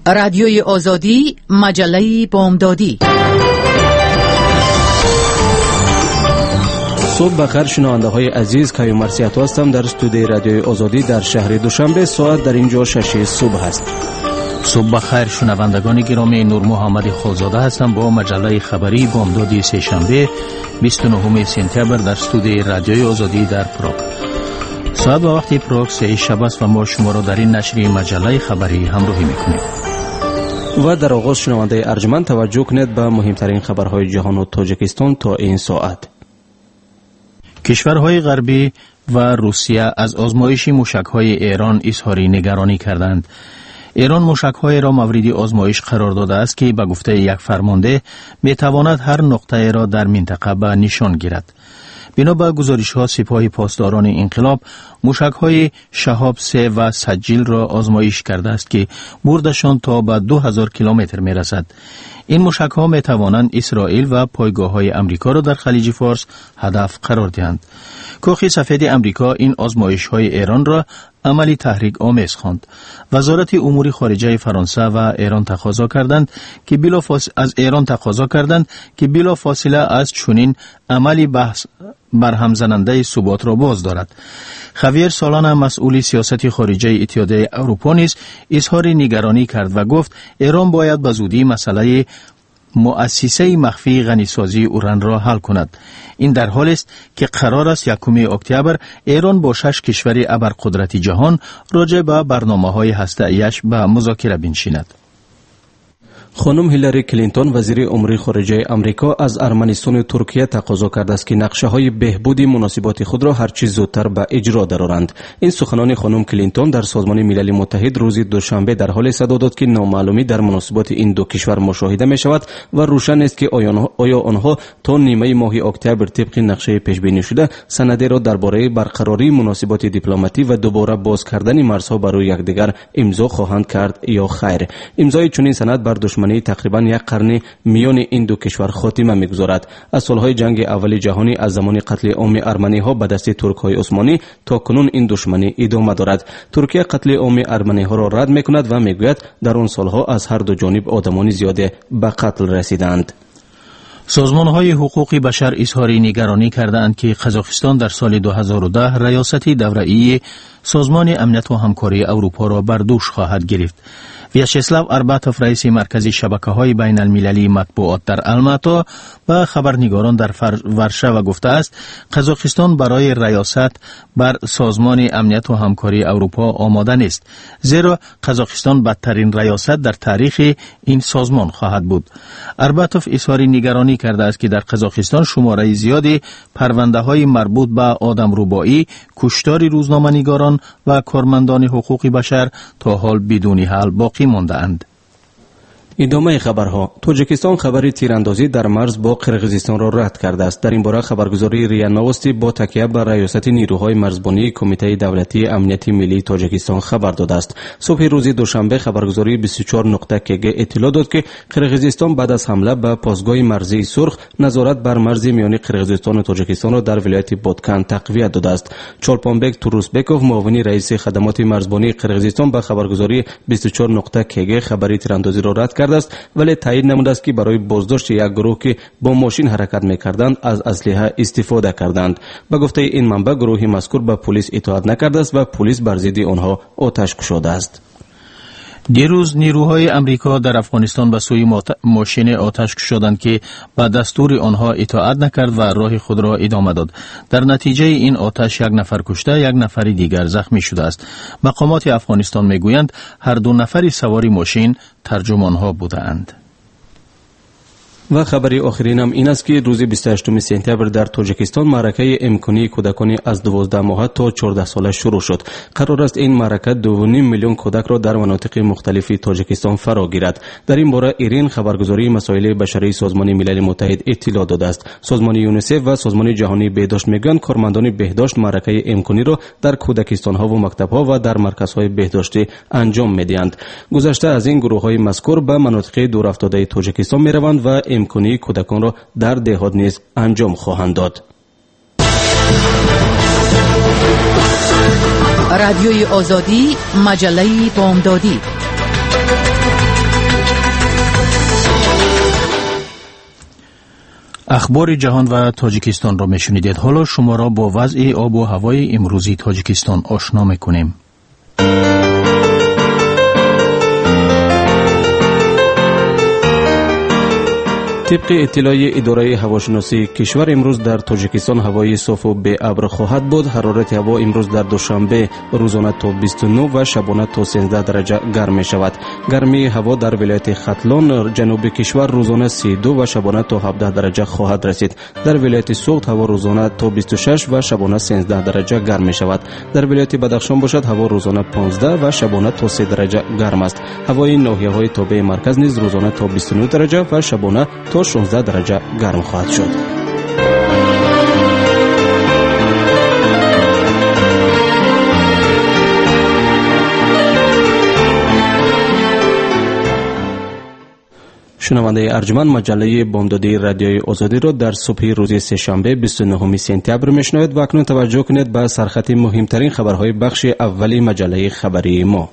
رادیوی آزادی، مجله بامدادی. صبح بخیر شنونده های عزیز، کیو مرسیاتو هستم در استودیوی رادیوی آزادی در شهر دوشنبه. ساعت در اینجا 6 صبح است. صبح بخیر شنوندگان گرامی، نور محمد خالزاده هستم با مجله خبری بامدادی سه‌شنبه 29 سپتامبر در استودیوی رادیوی آزادی در پراگ. ساعت و وقت پراگ 3 شب است و ما شما را در این نشریه مجله خبری همراهی میکنیم. و در آغاز شنونده ارجمند توجه کنید به مهمترین خبرهای جهان و تاجیکستان تا این ساعت. کشورهای غربی و روسیه از آزمایش موشک‌های ایران اظهار نگرانی کردند. ایران موشک‌های را مورد آزمایش قرار داده است که به گفته یک فرمانده می‌تواند هر نقطه را در منطقه به نشان گیرد. بنا به گزارش‌ها سپاه پاسداران انقلاب موشک‌های شهاب 3 و سجیل را آزمایش کرده است که بردشان تا به 2000 کیلومتر می‌رسد. این موشک‌ها می‌توانند اسرائیل و پایگاه‌های آمریکا را در خلیج فارس هدف قرار دهند. کاخ سفید آمریکا این آزمایش‌های ایران را عملی تحریک آمیز خواند. وزارت امور خارجه فرانسه و ایران تقاضا کردند که بلافاصله از چنین عملی بحث برهم زننده ثبات را باز دارد. خویر سالانه مسئول سیاست خارجه اتحادیه اروپا نیز اظهار نگرانی کرد و گفت ایران باید به زودی مسئله مؤسسه مخفی غنیسازی اوران را حل کند. این در حالی است که قرار است 1 اکتبر ایران با 6 کشور ابرقدرت جهان راجع به برنامه‌های هسته‌ایش به مذاکره بنشیند. خانم هیلاری کلینتون وزیر امور خارجه آمریکا از ارمنستان و ترکیه تقاضا کرده است که نقشه‌های بهبود مناسبات خود را هر چه زودتر به اجرا درآورند. این سخنان خانم کلینتون در سازمان ملل متحد روز دوشنبه در حال صدا داد که نامعلومی در مناسبات این دو کشور مشاهده می شود و روشن است که آیا آنها تا نیمه ماه اکتبر طبق نقشه پیش بینی شده سندی را درباره برقراری مناسبات دیپلماتی و دوباره باز کردن مرزها برای یکدیگر امضا خواهند کرد یا خیر. امضای چنین سند بر دشمنی تقریبا 1 قرن میان این دو کشور خاتمه می‌گذارد. از سالهای جنگ اول جهانی از زمان قتل عام ارمنی‌ها به دست ترک‌های عثمانی تا کنون این دشمنی ادامه دارد. ترکیه قتل عام ارمنی‌ها را رد می‌کند و می‌گوید در آن سالها از هر دو جانب آدمان زیاده به قتل رسیدند. سازمان‌های حقوق بشر اظهار نگرانی کردند که قزاقستان در سال 2010 ریاست دوره‌ای سازمان امنیت و همکاری اروپا را بر دوش خواهد گرفت. ویاچسلاو ارباتوف رئیس مرکز شبکه‌های بین المللی مطبوعات در الماتا به خبرنگاران در ورشوا گفته است قزاقستان برای ریاست بر سازمان امنیت و همکاری اروپا آماده نیست، زیرا قزاقستان بدترین ریاست در تاریخ این سازمان خواهد بود. ارباتوف اظهار نگرانی کرده است که در قزاقستان شماره زیادی پرونده‌های مربوط به آدمربایی، کشتار روزنامه‌نگاران و کارمندان حقوق بشر تا حال بدون حل باقی مانده‌اند. ادامه خبرها. تاجیکستان خبری تیراندازی در مرز با قرقیزستان را رد کرده است. در این باره خبرگزاری ریا نوستی با تکیه بر ریاست نیروهای مرزبانی کمیته دولتی امنیت ملی تاجیکستان خبر داده است. صبح روز دوشنبه خبرگزاری 24.kg اطلاع داد که قرقیزستان بعد از حمله به پاسگاه مرزی سرخ نظارت بر مرز میانی قرقیزستان و تاجیکستان را در ولایت بادکن تقویت داده است. چولپانبک توروسبکوف معاون رئیس خدمات مرزبانی قرقیزستان به خبرگزاری 24.kg خبری تیراندازی را رد کرد است، ولی تایید نموده است که برای بازداشت یک گروه که با ماشین حرکت می‌کردند از اسلحه استفاده کردند. به گفته این منبع گروه مذکور به پلیس اطاعت نکرده است و پلیس بر ضد آنها آتش گشوده است. دیروز نیروهای امریکا در افغانستان به سوی ماشین آتش کشیدند که به دستور آنها اطاعت نکرد و راه خود را ادامه داد. در نتیجه این آتش 1 نفر کشته، 1 نفر دیگر زخمی شده است. مقامات افغانستان میگویند هر 2 نفر سوار ماشین ترجمانها بودند. و خبری آخرین هم این است که روز 28 سپتامبر در تاجیکستان معرکه امکانی کودکان از 12 ماه تا 14 ساله شروع شد. قرار است این معرکه 2.5 میلیون کودک را در مناطق مختلف تاجیکستان فرا گیرد. در این باره ایران خبرگزاری مسائل بشری سازمان ملل متحد اطلاع داده است. سازمان یونیسف و سازمان جهانی بهداشت میگویند کارمندان بهداشت معرکه امکانی را در کودکستان‌ها و مکتب‌ها و در مرکزهای بهداشتی انجام می‌دهند. گذشته از این گروه‌های مذکور به مناطق دورافتاده تاجیکستان می‌روند و امکانی کودکان را در دهات نیز انجام خواهند داد. رادیوی آزادی، مجله بامدادی. اخبار جهان و تاجیکستان را میشنیدید. حالا شما را با وضع آب و هوای امروزی تاجیکستان آشنا میکنیم. طبق اطلاع اداره هواشناسی کشور امروز در تاجیکستان هوای صاف و بی ابر خواهد بود. حرارت هوا امروز در دوشنبه روزانه تا 29 و شبانه تا 13 درجه گرم می شود. گرمی هوا در ولایت ختلان جنوب کشور روزانه 32 و شبانه تا 17 درجه خواهد رسید. در ولایت سوخت هوا روزانه تا 26 و شبانه 13 درجه گرم می شود. در ولایت بدخشان باشد هوا روزانه 15 و شبانه تا 3 درجه گرم است. هوای ناحیه‌های تابع مرکز نیز روزانه تا 29 درجه و شبانه تا 16 درجه گرم خواهد شد. شنونده ارجمند، مجله بامدادی رادیوی آزادی را در صبح روز سه‌شنبه 29 سپتامبر میشنوید و اکنون توجه کنید به سرخط مهمترین خبرهای بخش اولی مجله خبری ما.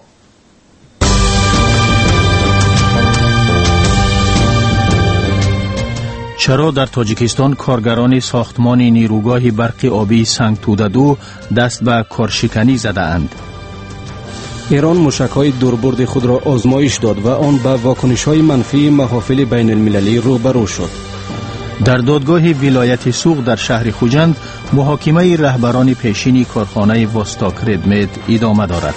چرا در تاجیکستان کارگران ساختمان نیروگاه برق آبی سنگ توده 2 دست به کارشکنی زده اند؟ ایران موشک‌های دوربرد خود را آزمایش داد و آن به واکنش‌های منفی محافل بین المللی روبرو شد. در دادگاه ولایت سوق در شهر خوجند محاکمه رهبران پیشین کارخانه واستاک ردمید ادامه دارد.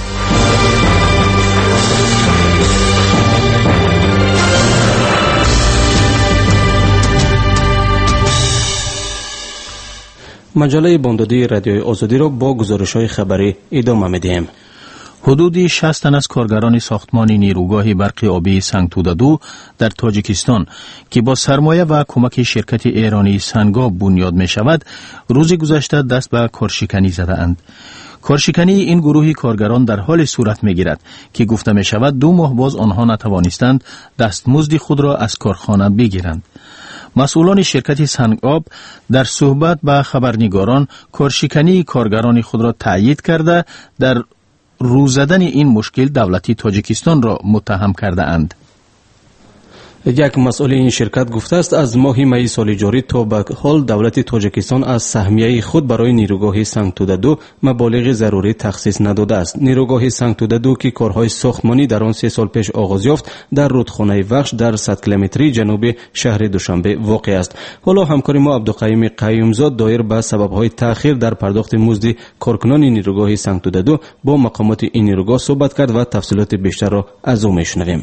مجله بامدادی رادیوی آزادی را با گزارش‌های خبری ادامه می‌دهیم. حدود 60 تن از کارگران ساختمان نیروگاه برق آبی سنگ توده 2 در تاجیکستان که با سرمایه و کمک شرکت ایرانی سنگاب بنیاد می شود، روز گذشته دست به کارشکنی زده اند. کارشکنی این گروه کارگران در حال صورت می گیرد که گفته می شود 2 ماه باز آنها نتوانستند دستمزد خود را از کارخانه بگیرند. مسئولان شرکت سنگاب در صحبت با خبرنگاران کارشکنی کارگران خود را تایید کرده در رو زدن این مشکل دولت تاجیکستان را متهم کرده اند. یک مسئول این شرکت گفته است از ماه می سال جاری تا به حال دولت تاجیکستان از سهمیه خود برای نیروگاه سنگ توده 2 مبالغ ضروری تخصیص نداده است. نیروگاه سنگ توده 2 که کارهای ساختمانی در آن 3 سال پیش آغاز یافت در رودخانه وخش در 100 کیلومتری جنوب شهر دوشنبه واقع است. حالا همکار ما عبدالقیوم قیومزاد دایر به سبب‌های تأخیر در پرداخت مزد کارکنان نیروگاه سنگ توده 2 با مقامات این نیروگاه صحبت کرد و تفصیلات بیشتر را از او میشنویم.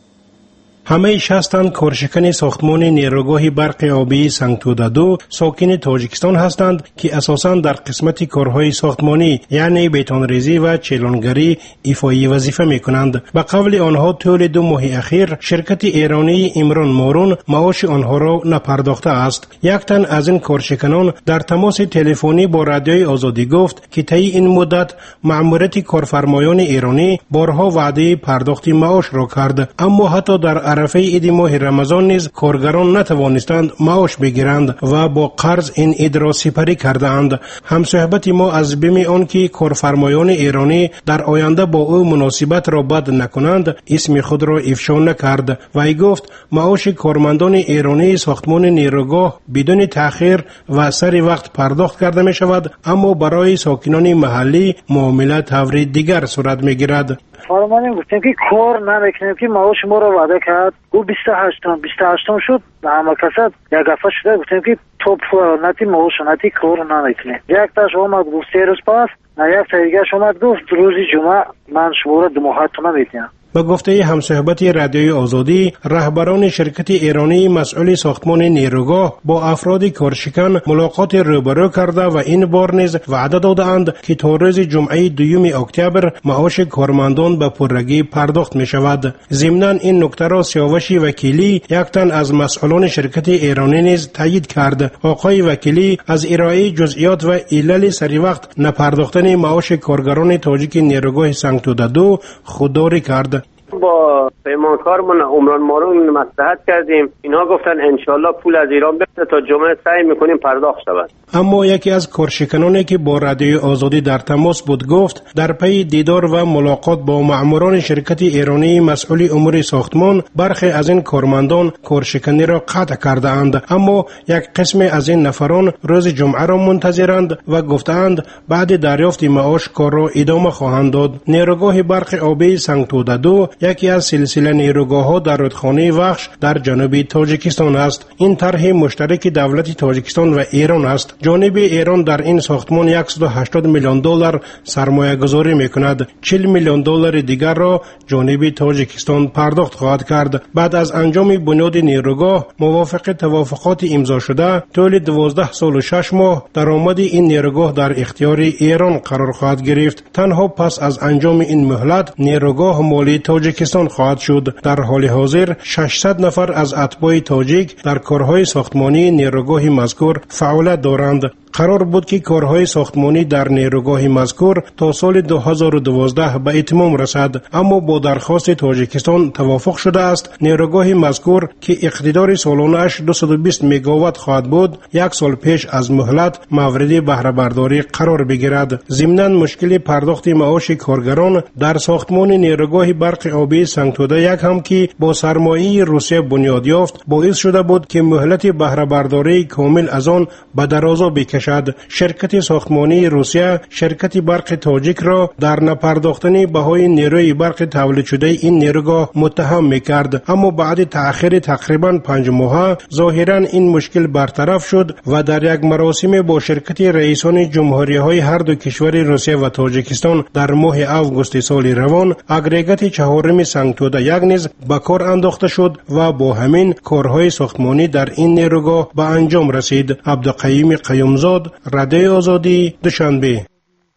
همه 60 تن کارشکن ساختمان نیروگاه برق آبی سنگ توده 2 ساکن تاجیکستان هستند که اساساً در قسمت کارهای ساختمانی یعنی بتونریزی و چلانگری ایفای وظیفه می کنند. به قول آنها طول 2 ماه اخیر شرکت ایرانی امران مارون معاش آنها را نپرداخته است. یک تن از این کارشکنان در تماس تلفنی با رادیوی آزادی گفت که طی این مدت مأموریت کارفرمایان ایرانی بارها وعده پرداخت معاش را کرد، اما حتی در عرفه عید ماه رمضان نیز کارگران نتوانستند معاش بگیرند و با قرض این عید را سپری کردند. همصحبت ما از بیم آن که کارفرمایان ایرانی در آینده با او مناسبت را بد نکنند اسم خود را افشا نکرد و ای گفت معاش کارمندان ایرانی ساختمان نیروگاه بدون تأخیر و سر وقت پرداخت کرده می شود، اما برای ساکنان محلی معامله طور دیگر صورت می گیرد. فرمانیم گفتیم که کار نمیکنیم که معاش ما را وعده کرد، او 28 شد همه کسات یک دفعه شده گفتیم که توپ نتی معاش نتی کار نمیکنیم. یک تاش اومد گفت 3 روز پس، یک تا دیگه اومد گفت روز جمعه من شما را 2 ماه نمیتونم. به گفته همصحبت رادیوی آزادی، رهبران شرکت ایرانی مسئول ساختمان نیروگاه با افراد کارشکن ملاقات روبرو کرده و این بار نیز وعده دادند که تا روز جمعه 2 اکتبر معاش کارمندان به پررگی پرداخت می شود. ضمناً این نکته را سیاوش وکیلی یک تن از مسئولان شرکت ایرانی نیز تایید کرد. آقای وکیلی از ارائه جزئیات و علل سری وقت نپرداختن معاش کارگران تاجیک نیروگاه سنگ توده 2 خودداری کرد. با پیمانکارمون عمران مارون مصلحت کردیم، اینا گفتن انشالله پول از ایران بفرسته تا جمعه سعی میکنیم پرداخت شود. اما یکی از کارشکنانی که با رادیوی آزادی در تماس بود گفت در پی دیدار و ملاقات با مأموران شرکت ایرانی مسئول امور ساختمان، برخی از این کارمندان کارشکنی را قطع کرده اند، اما یک قسم از این نفران روز جمعه را منتظرند و گفتند بعد دریافت معاش کار را ادامه خواهند داد. نیروگاه برق آبی سنگتوده 2 یکی از سلسله نیروگاه‌ها در رودخانه وخش در جنوب تاجیکستان است. این طرح مشترک دولت تاجیکستان و ایران است. جانب ایران در این ساختمان 180 میلیون دلار سرمایه گذاری میکند. 40 میلیون دلار دیگر را جانب تاجیکستان پرداخت خواهد کرد. بعد از انجام بنیاد نیروگاه موافق توافقات امضا شده، طول 12 سال و 6 ماه درآمد این نیروگاه در اختیار ایران قرار خواهد گرفت. تنها پس از انجام این مهلت نیروگاه مالی تاجیکستان خواهد شد. در حال حاضر 600 نفر از اتباع تاجیک در کارهای ساختمانی نیروگاه مذکور فعالیت دارند. قرار بود که کارهای ساختمانی در نیروگاه مذکور تا سال 2012 به اتمام رسد، اما با درخواست تاجیکستان توافق شده است نیروگاه مذکور که اقتدار سالانه‌اش 220 مگاوات خواهد بود 1 سال پیش از مهلت مورد بهره برداری قرار بگیرد. ضمناً مشکل پرداخت معاش کارگران در ساختمان نیروگاه برق آبی سنگتوده 1 هم که با سرمایه روسیه بنیاد یافت باعث شده بود که مهلت بهره برداری کامل از آن به درازا بکشد. شرکت ساختمانی روسیه شرکت برق تاجیک را در نپرداختن بهای نیروی برق تولید شده این نیروگاه متهم میکرد، اما بعد تأخیر تقریبا 5 ماه ظاهرا این مشکل برطرف شد و در یک مراسم با شرکت رئیسان جمهوری های هر دو کشور روسیه و تاجیکستان در ماه اوگوست سال روان اگریگات 4 سنگتوده 1 نیز به کار انداخته شد و با همین کارهای ساختمانی در این نیروگاه به انجام رسید. عبدالقیوم قیومزاد، رادیوی آزادی، دوشنبه.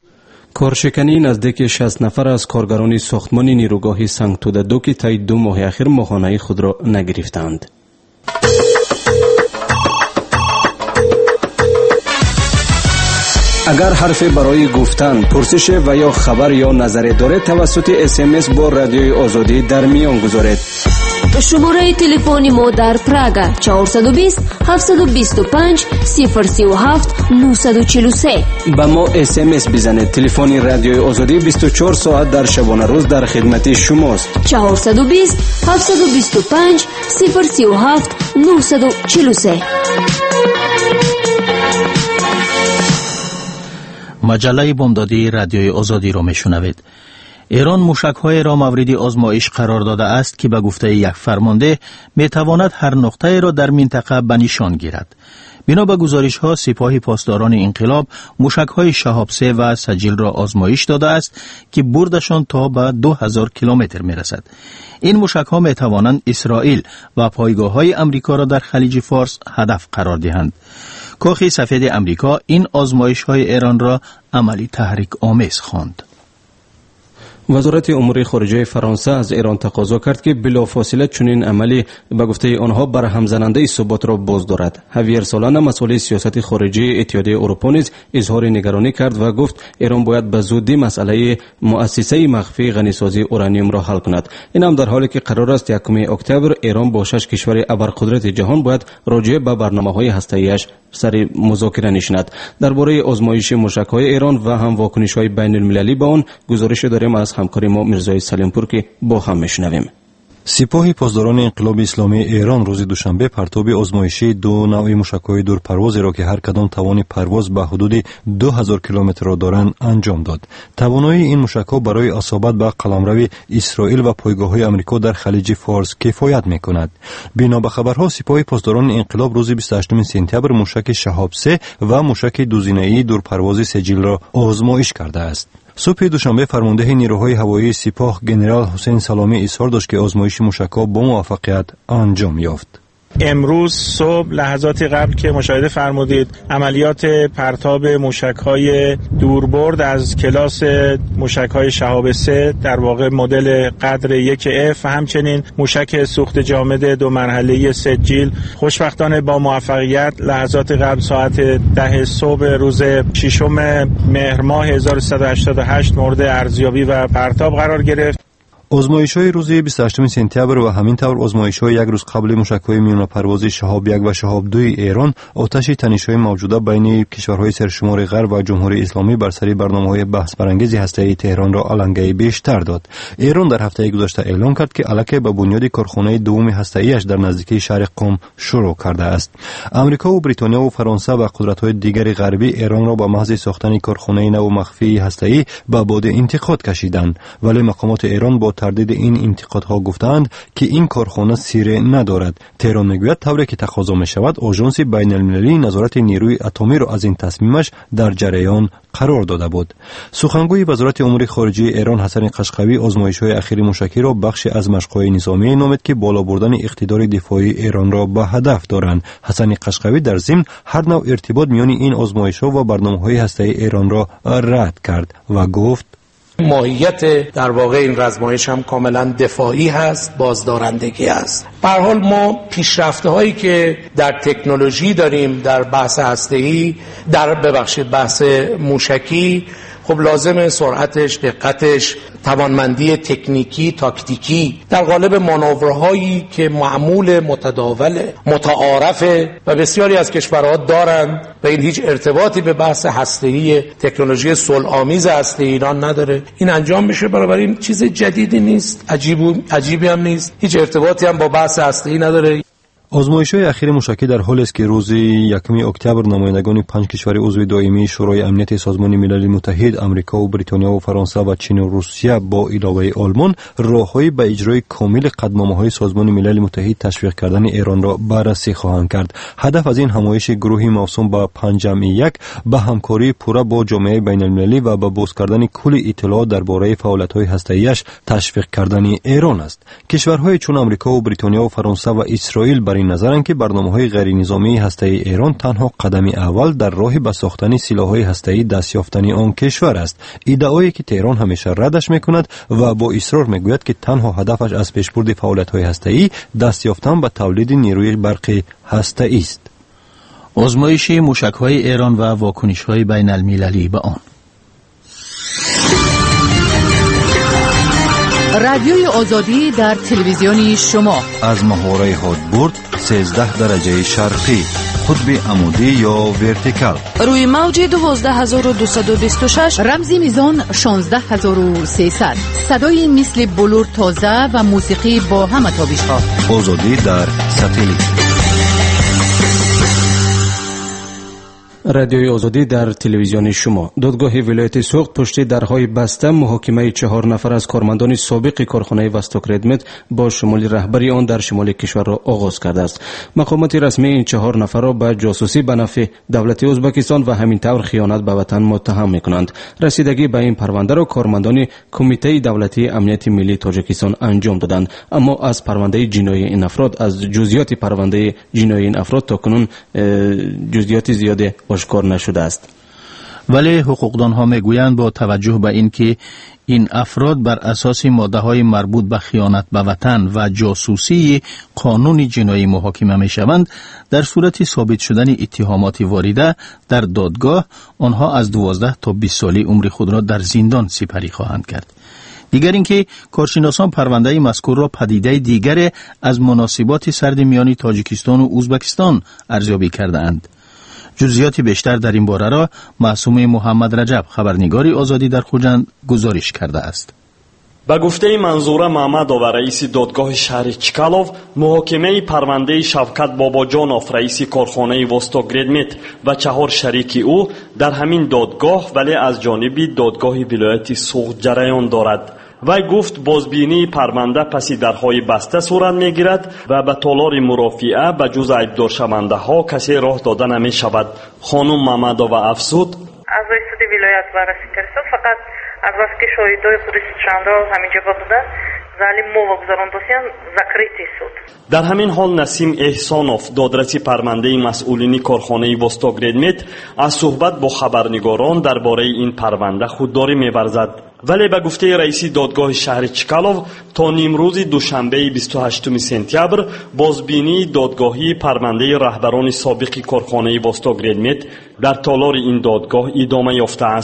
کارشکنی نزدیک 60 نفر از کارگران ساختمان نیروگاه سنگتوده 2 که طی 2 ماه اخیر ماهانه خود را نگرفتند. اگر حرفی برای گفتن، پرسش و یا خبر یا نظری دارید توسط SMS با رادیوی آزادی در میان گذارید. شماره تلفن ما در پراگ 420 725 037 943. با ما SMS بزنید. تلفن رادیوی آزادی 24 ساعت در شبانه روز در خدمت شماست. 420 725 037 943. مجله بامدادی رادیوی آزادی را میشنوید. ایران موشک‌های را مورد آزمایش قرار داده است که به گفته یک فرمانده میتواند هر نقطه را در منطقه به نشان گیرد. بنا به گزارش‌ها سپاه پاسداران انقلاب موشک‌های شهاب 3 و سجیل را آزمایش داده است که بردشان تا به 2000 کیلومتر میرسد. این موشک‌ها میتوانند اسرائیل و پایگاه‌های امریکا را در خلیج فارس هدف قرار دهند. کاخ سفید امریکا این آزمایش‌های ایران را عملی تحریک آمیز خواند. وزارت امور خارجه فرانسه از ایران تقاضا کرد که بلافاصله چنین عملی به گفته آنها برهم زننده ثبات را باز دارد. هاویر سولانا مسئول سیاست خارجی اتحادیه اروپا نیز اظهار نگرانی کرد و گفت ایران باید به زودی مسئله مؤسسه مخفی غنیسازی اورانیوم را حل کند. این هم در حالی که قرار است 1 اکتبر ایران با 6 کشور ابرقدرت جهان باید راجع به برنامه‌های هسته‌ایش سر مذاکره نشیند. درباره آزمایش موشک‌های ایران و هم واکنش‌های بین‌المللی به آن گزارش داریم از همکار ما میرزای سلیمپور که با هم میشنویم. سپاه پاسداران انقلاب اسلامی ایران روز دوشنبه پرتاب آزمایشی 2 نوع موشک‌های دورپروازی را که هر کدام توان پرواز به حدود 2000 کیلومتر را دارند انجام داد. توانایی این موشک‌ها برای اصابت به قلمرو اسرائیل و پایگاه‌های آمریکا در خلیج فارس کفایت می‌کند. بنا به خبرها سپاه پاسداران انقلاب روز 28 سپتامبر موشک شهاب 3 و موشک دوزینه‌ای دورپرواز سجیل را آزمایش کرده است. صبح دوشنبه فرمانده نیروهای هوایی سپاه جنرال حسین سلامی اظهار داشت که آزمایش موشک‌ها با موفقیت انجام یافت. امروز صبح لحظات قبل که مشاهده فرمودید عملیات پرتاب موشک‌های دوربرد از کلاس موشک‌های شهاب 3 در واقع مدل قدر 1F و همچنین موشک سوخت جامد 2 مرحله‌ای سجیل خوشبختانه با موفقیت لحظات قبل ساعت 10 صبح روز 6 مهر ماه 1388 مورد ارزیابی و پرتاب قرار گرفت. آزمایش‌های روز 28 سپتامبر و همین طور آزمایش‌های یک روز قبل موشک‌های میان پروازی شهاب 1 و شهاب 2 ایران آتش تنش‌های موجوده بین کشورهای سرشمار غرب و جمهوری اسلامی بر سر برنامه‌های بحث برانگیز هسته‌ای تهران را علنگی بیشتر داد. ایران در هفته گذشته اعلام کرد که الکی به بنیاد کارخانه دوم هسته‌ایش در نزدیکی شهر قم شروع کرده است. آمریکا و بریتانیا و فرانسه و قدرت‌های دیگر غربی ایران را به محض ساختن کارخانه نو مخفی هسته‌ای به باد انتقاد کشیدند، ولی مقامات ایران با تردید این انتقادها گفتند که این کارخانه سیر ندارد. تهران میگوید طوری که تقاضا میشود آژانس بین‌المللی نظارت نیروی اتمی را از این تصمیمش در جریان قرار داده بود. سخنگوی وزارت امور خارجه ایران حسن قشقوی آزمایش‌های اخیر موشکی را بخشی از مشق‌های نظامی نامید که بالا بردن اقتدار دفاعی ایران را به هدف دارند. حسن قشقوی در ضمن هر نوع ارتباط میان این آزمایش‌ها و برنامه‌های هسته‌ای ایران را رد کرد و گفت ماهیت در واقع این آزمایش هم کاملا دفاعی هست، بازدارندگی است. به هر حال ما پیشرفته هایی که در تکنولوژی داریم در بحث هسته‌ای، بحث موشکی، خب لازمه سرعتش، دقتش، توانمندی تکنیکی، تاکتیکی در قالب مانورهایی که معمول متداول متعارفه و بسیاری از کشورها دارند و این هیچ ارتباطی به بحث هسته‌ای تکنولوژی صلح‌آمیز هسته‌ای ایران نداره. این انجام میشه، بنابراین چیز جدیدی نیست، عجیبی هم نیست، هیچ ارتباطی هم با بحث هسته‌ای نداره. آزمایش‌های اخیر موشکی در حالی است که روز 1 اکتبر نمایندگان 5 کشور عضو دائمی شورای امنیت سازمان ملل متحد، آمریکا و بریتانیا و فرانسه و چین و روسیه با علاوه آلمان راه‌های به اجرای کامل قطعنامه‌های سازمان ملل متحد تشویق کردن ایران را بررسی خواهند کرد. هدف از این همایش گروهی موسوم به 5+1 به همکاری پوره با جامعه بین‌المللی و به باز کردن کل اطلاعات درباره فعالیت‌های هسته‌ایش تشویق کردن ایران است. کشورهای چون آمریکا و بریتانیا و فرانسه و اسرائیل بر این نظرند که برنامه‌های غیر نظامی هسته‌ای ایران تنها قدم اول در راه به ساختن سلاح‌های هسته‌ای دست یافتن آن کشور است. ادعایی که تهران همیشه ردش می‌کند و با اصرار می‌گوید که تنها هدفش از پیشبرد فعالیت‌های هسته‌ای دست یافتن به تولید نیروی برقی هسته‌ای است. آزمایش موشک‌های ایران و واکنش‌های بین‌المللی به آن. رادیوی آزادی در تلویزیونی شما از محوره هادبورد 13 درجه شرقی، قطب عمودی یا ورتیکال، روی موج 12226، رمزی میزان 16300، صدای مثل بلور تازه و موسیقی با همه تابش‌ها. آزادی در ساتلیت. رادیوی آزادی در تلویزیون شما. دادگاه ولایت سوخت پشت درهای بسته محاکمه 4 نفر از کارمندان سابق کارخانه وستوکردمت با شمول رهبری آن در شمال کشور را آغاز کرده است. مقامات رسمی این 4 نفر را به جاسوسی به نفع دولت ازبکستان و همین طور خیانت به وطن متهم می‌کنند. رسیدگی به این پرونده را کارمندان کمیته دولتی امنیت ملی تاجیکستان انجام دادند، اما از پرونده جنایی این افراد، از جزئیات پرونده جنایی این افراد تاکنون جزئیات زیاده آشکار نشده است. ولی حقوقدانها میگویند با توجه به اینکه این افراد بر اساس ماده‌های مربوط به خیانت به وطن و جاسوسی قانون جنایی محاکمه میشوند، در صورت ثابت شدن اتهامات وارده در دادگاه آنها از 12 تا 20 سالی عمر خود را در زندان سپری خواهند کرد. دیگر اینکه کارشناسان پرونده مذکور را پدیده دیگر از مناسبات سرد میان تاجیکستان و ازبکستان ارزیابی کرده‌اند. جزئیات بیشتر در این باره را معصومه محمد رجب، خبرنگار آزادی در خوجند، گزارش کرده است. به گفته منظوره محمدov رئیس دادگاه شهر چکالوف، محاکمه پرونده شوکت باباجانov رئیس کارخانه وستوکردمت و 4 شریک او در همین دادگاه ولی از جانب دادگاه ولایت سوخت جریان دارد. وی گفت بازبینی پرونده پس درهای بسته صورت میگیرد و به تالار مرافعه به جز عیبدار شونده ها کسی راه داده نمی شود. خانم محمدov افزود: از سود ولایت بررسی کرد، فقط از وقتی که شاهدای خودش چنده همینجا بودن زلی موگذاران دوستان زکریتی سود. در همین حال نسیم احسانوف، دادرسی پرونده مسئولین کارخانه وستوکردمت، از صحبت با خبرنگاران درباره این پرونده خودداری می‌ورزد. ولی به گفته رئیس دادگاه شهر چکالوف تا نیمروز دوشنبه 28 سپتامبر بازبینی دادگاهی پرونده رهبران سابق کارخانه وستوکردمت در تالار این دادگاه ادامه یافته است.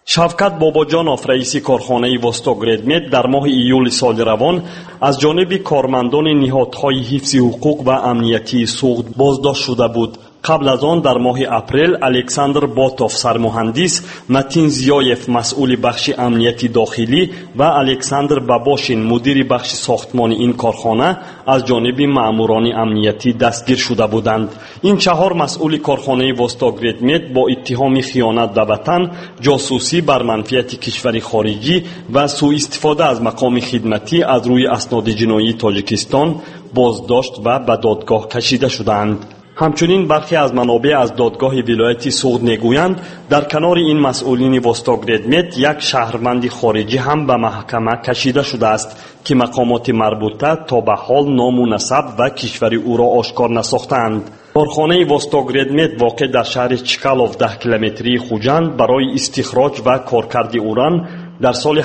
шавкат бобоҷонов раиси корхонаи востогредмет дар моҳи июли соли равон аз ҷониби кормандони ниҳодҳои ҳифзи ҳуқуқ ва амниятии суғд боздошт шуда буд. қабл аз он дар моҳи апрел Александр Ботов сармуҳандис, Матин Зиёев масъули бахши амнияти дохилӣ ва Александр Бабошин мудири бахши сохтмони ин корхона аз ҷониби маъмурони амниятӣ дастгир шуда буданд. ин чаҳор масъули корхонаи востогредмет бо иттиҳоми хиёнат ба ватан, ҷосусӣ бар манфиати кишвари хориҷӣ ва сӯистифода аз мақоми хидматӣ аз рӯи асноди ҷиноии Тоҷикистон боздошт ва ба додгоҳ кашида шудаанд. ҳамчунин бархе аз манобеъ аз додгоҳи вилояти суғд мегӯянд, дар канори ин масъулини востогредмет як шаҳрванди хориҷӣ ҳам ба маҳкама кашида шудааст ки мақомоти марбута то ба ҳол ному насаб ва кишвари ӯро ошкор насохтаанд. корхонаи востогредмет воқеъ дар шаҳри Чкалов 10 километрии Хуҷанд барои истихроҷ ва коркарди уран дар соли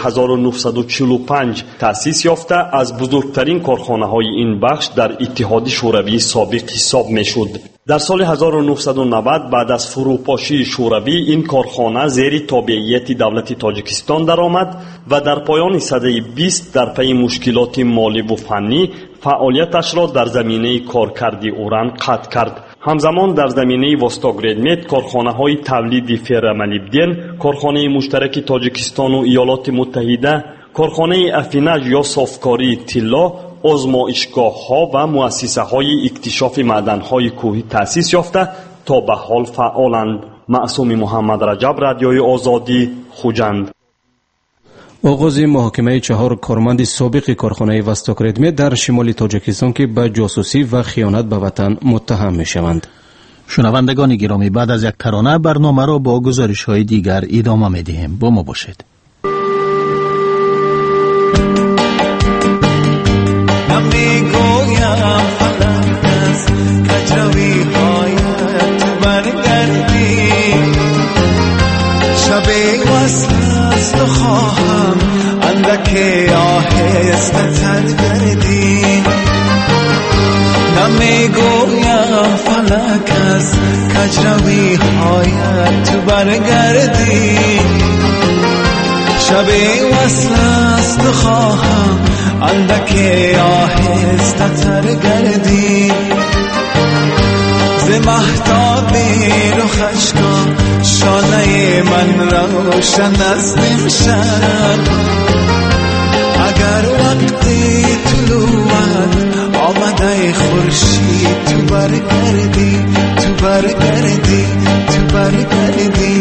1945 таъсис ёфта аз бузургтарин корхонаҳои ин бахш дар иттиҳоди шӯравии собиқ ҳисоб мешуд. дар соли 1990 баъд аз фурӯпошии шӯравӣ ин корхона зери тобеияти давлати Тоҷикистон даромад ва дар поёни садаи 20 дар пайи мушкилоти моливу фаннӣ фаъолияташро дар заминаи коркарди уран қатъ кард. ҳамзамон дар заминаи востогредмет корхонаҳои тавлиди ферромолибден, корхонаи муштараки Тоҷикистону Иёлоти Муттаҳида, корхонаи афинаж ё софкории тилло, озмоишгоҳҳо ва муассисаҳои иктишофи маъданҳои кӯҳӣ таъсис ёфта то ба ҳол фаъоланд. маъсуми муҳаммад Раҷаб, Радиои Озодӣ, Хуҷанд. оғози муҳокимаи 4 корманди собиқи корхонаи востогредмет дар шимоли Тоҷикистон ки ба ҷосусӣ ва хиёнат ба ватан муттаҳам мешаванд. шунавандагони гиромӣ, баъд аз як тарона барномаро бо гузоришҳои дигар идома медиҳем. бо мо бошед. خواهم اندک آهسته تر گردی نمیگویم فلک از کجروی هایت تو برگردی شب وصل است خواهم اندک آهسته تر گردی ز مهتاب رخش کن شانه من روشن از نمشد اگر وقتی طلوعت آمده خورشید تو برگردی تو برگردی تو برگردی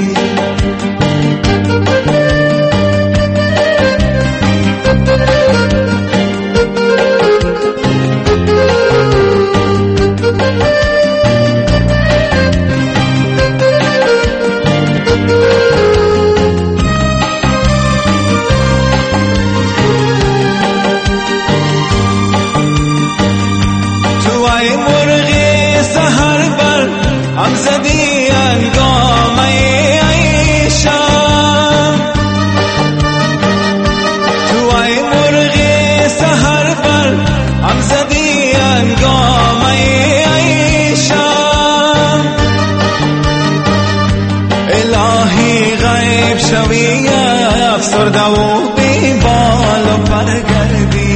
افسرده و بی بال و برگردی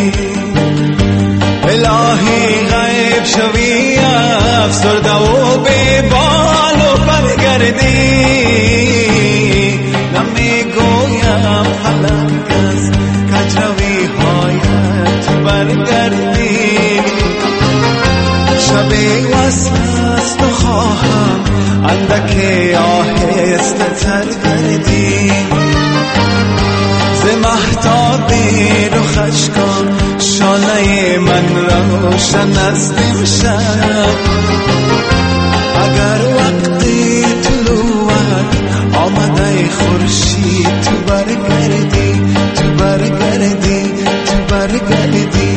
الهی غیب شوی افسرده و بی بال و برگردی نمیگویم فلک از کجروی هایت برگردی شب وصل است و خواهم اندک آهسته تر گردی ز مهتاب رخش کن شانه من روشن از نمشد اگر وقتی طلوعت آمده خورشید تو برگردی تو برگردی تو برگردی.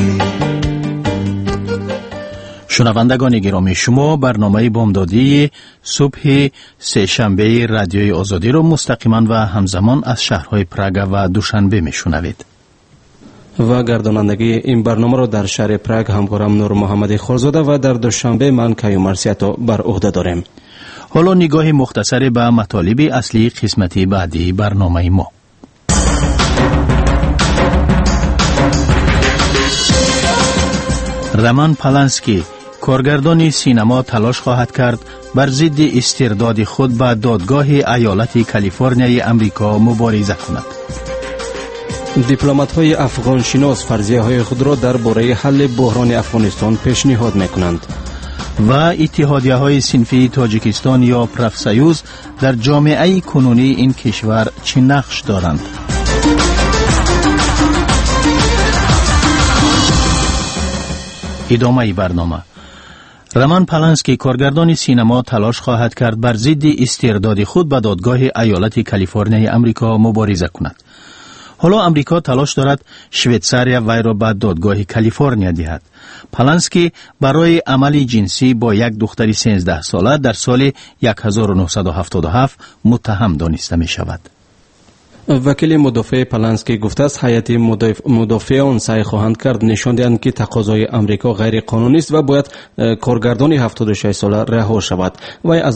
شنوندگان گرامی، شما برنامه بامدادی صبح سه‌شنبه رادیوی آزادی را مستقیما و همزمان از شهرهای پراگ و دوشنبه میشنوید. و گردانندگی این برنامه را در شهر پراگ همکارم نور محمد خورزاده و در دوشنبه من کیومرسیاتو بر عهده داریم. حالا نگاه مختصر به مطالب اصلی قسمت بعدی برنامه ما. رمان پالانسکی کارگردان سینما تلاش خواهد کرد بر ضد استرداد خود به دادگاه ایالت کالیفرنیای امریکا مبارزه کند. دیپلمات‌های افغان شناس فرضیه‌های خود را درباره حل بحران افغانستان پیشنهاد می‌کنند. و اتحادیه‌های صنفی تاجیکستان یا پرافسایوز در جامعه کنونی این کشور چه نقش دارند؟ ادامه برنامه. رمان پالانسکی کارگردان سینما تلاش خواهد کرد بر ضد استرداد خود به دادگاه ایالت کالیفرنیای امریکا مبارزه کند. حالا امریکا تلاش دارد شویتزاریا وی را به دادگاه کالیفرنیا دهد. پالانسکی برای عمل جنسی با یک دختر 13 ساله در سال 1977 متهم دانسته می شود. وکیل مدافع پالانسکی گفته است هیئت مدافعان سعی خواهند کرد نشان دهند که تقاضای امریکا غیر قانونی است و باید کارگردان 76 ساله رها شود. و از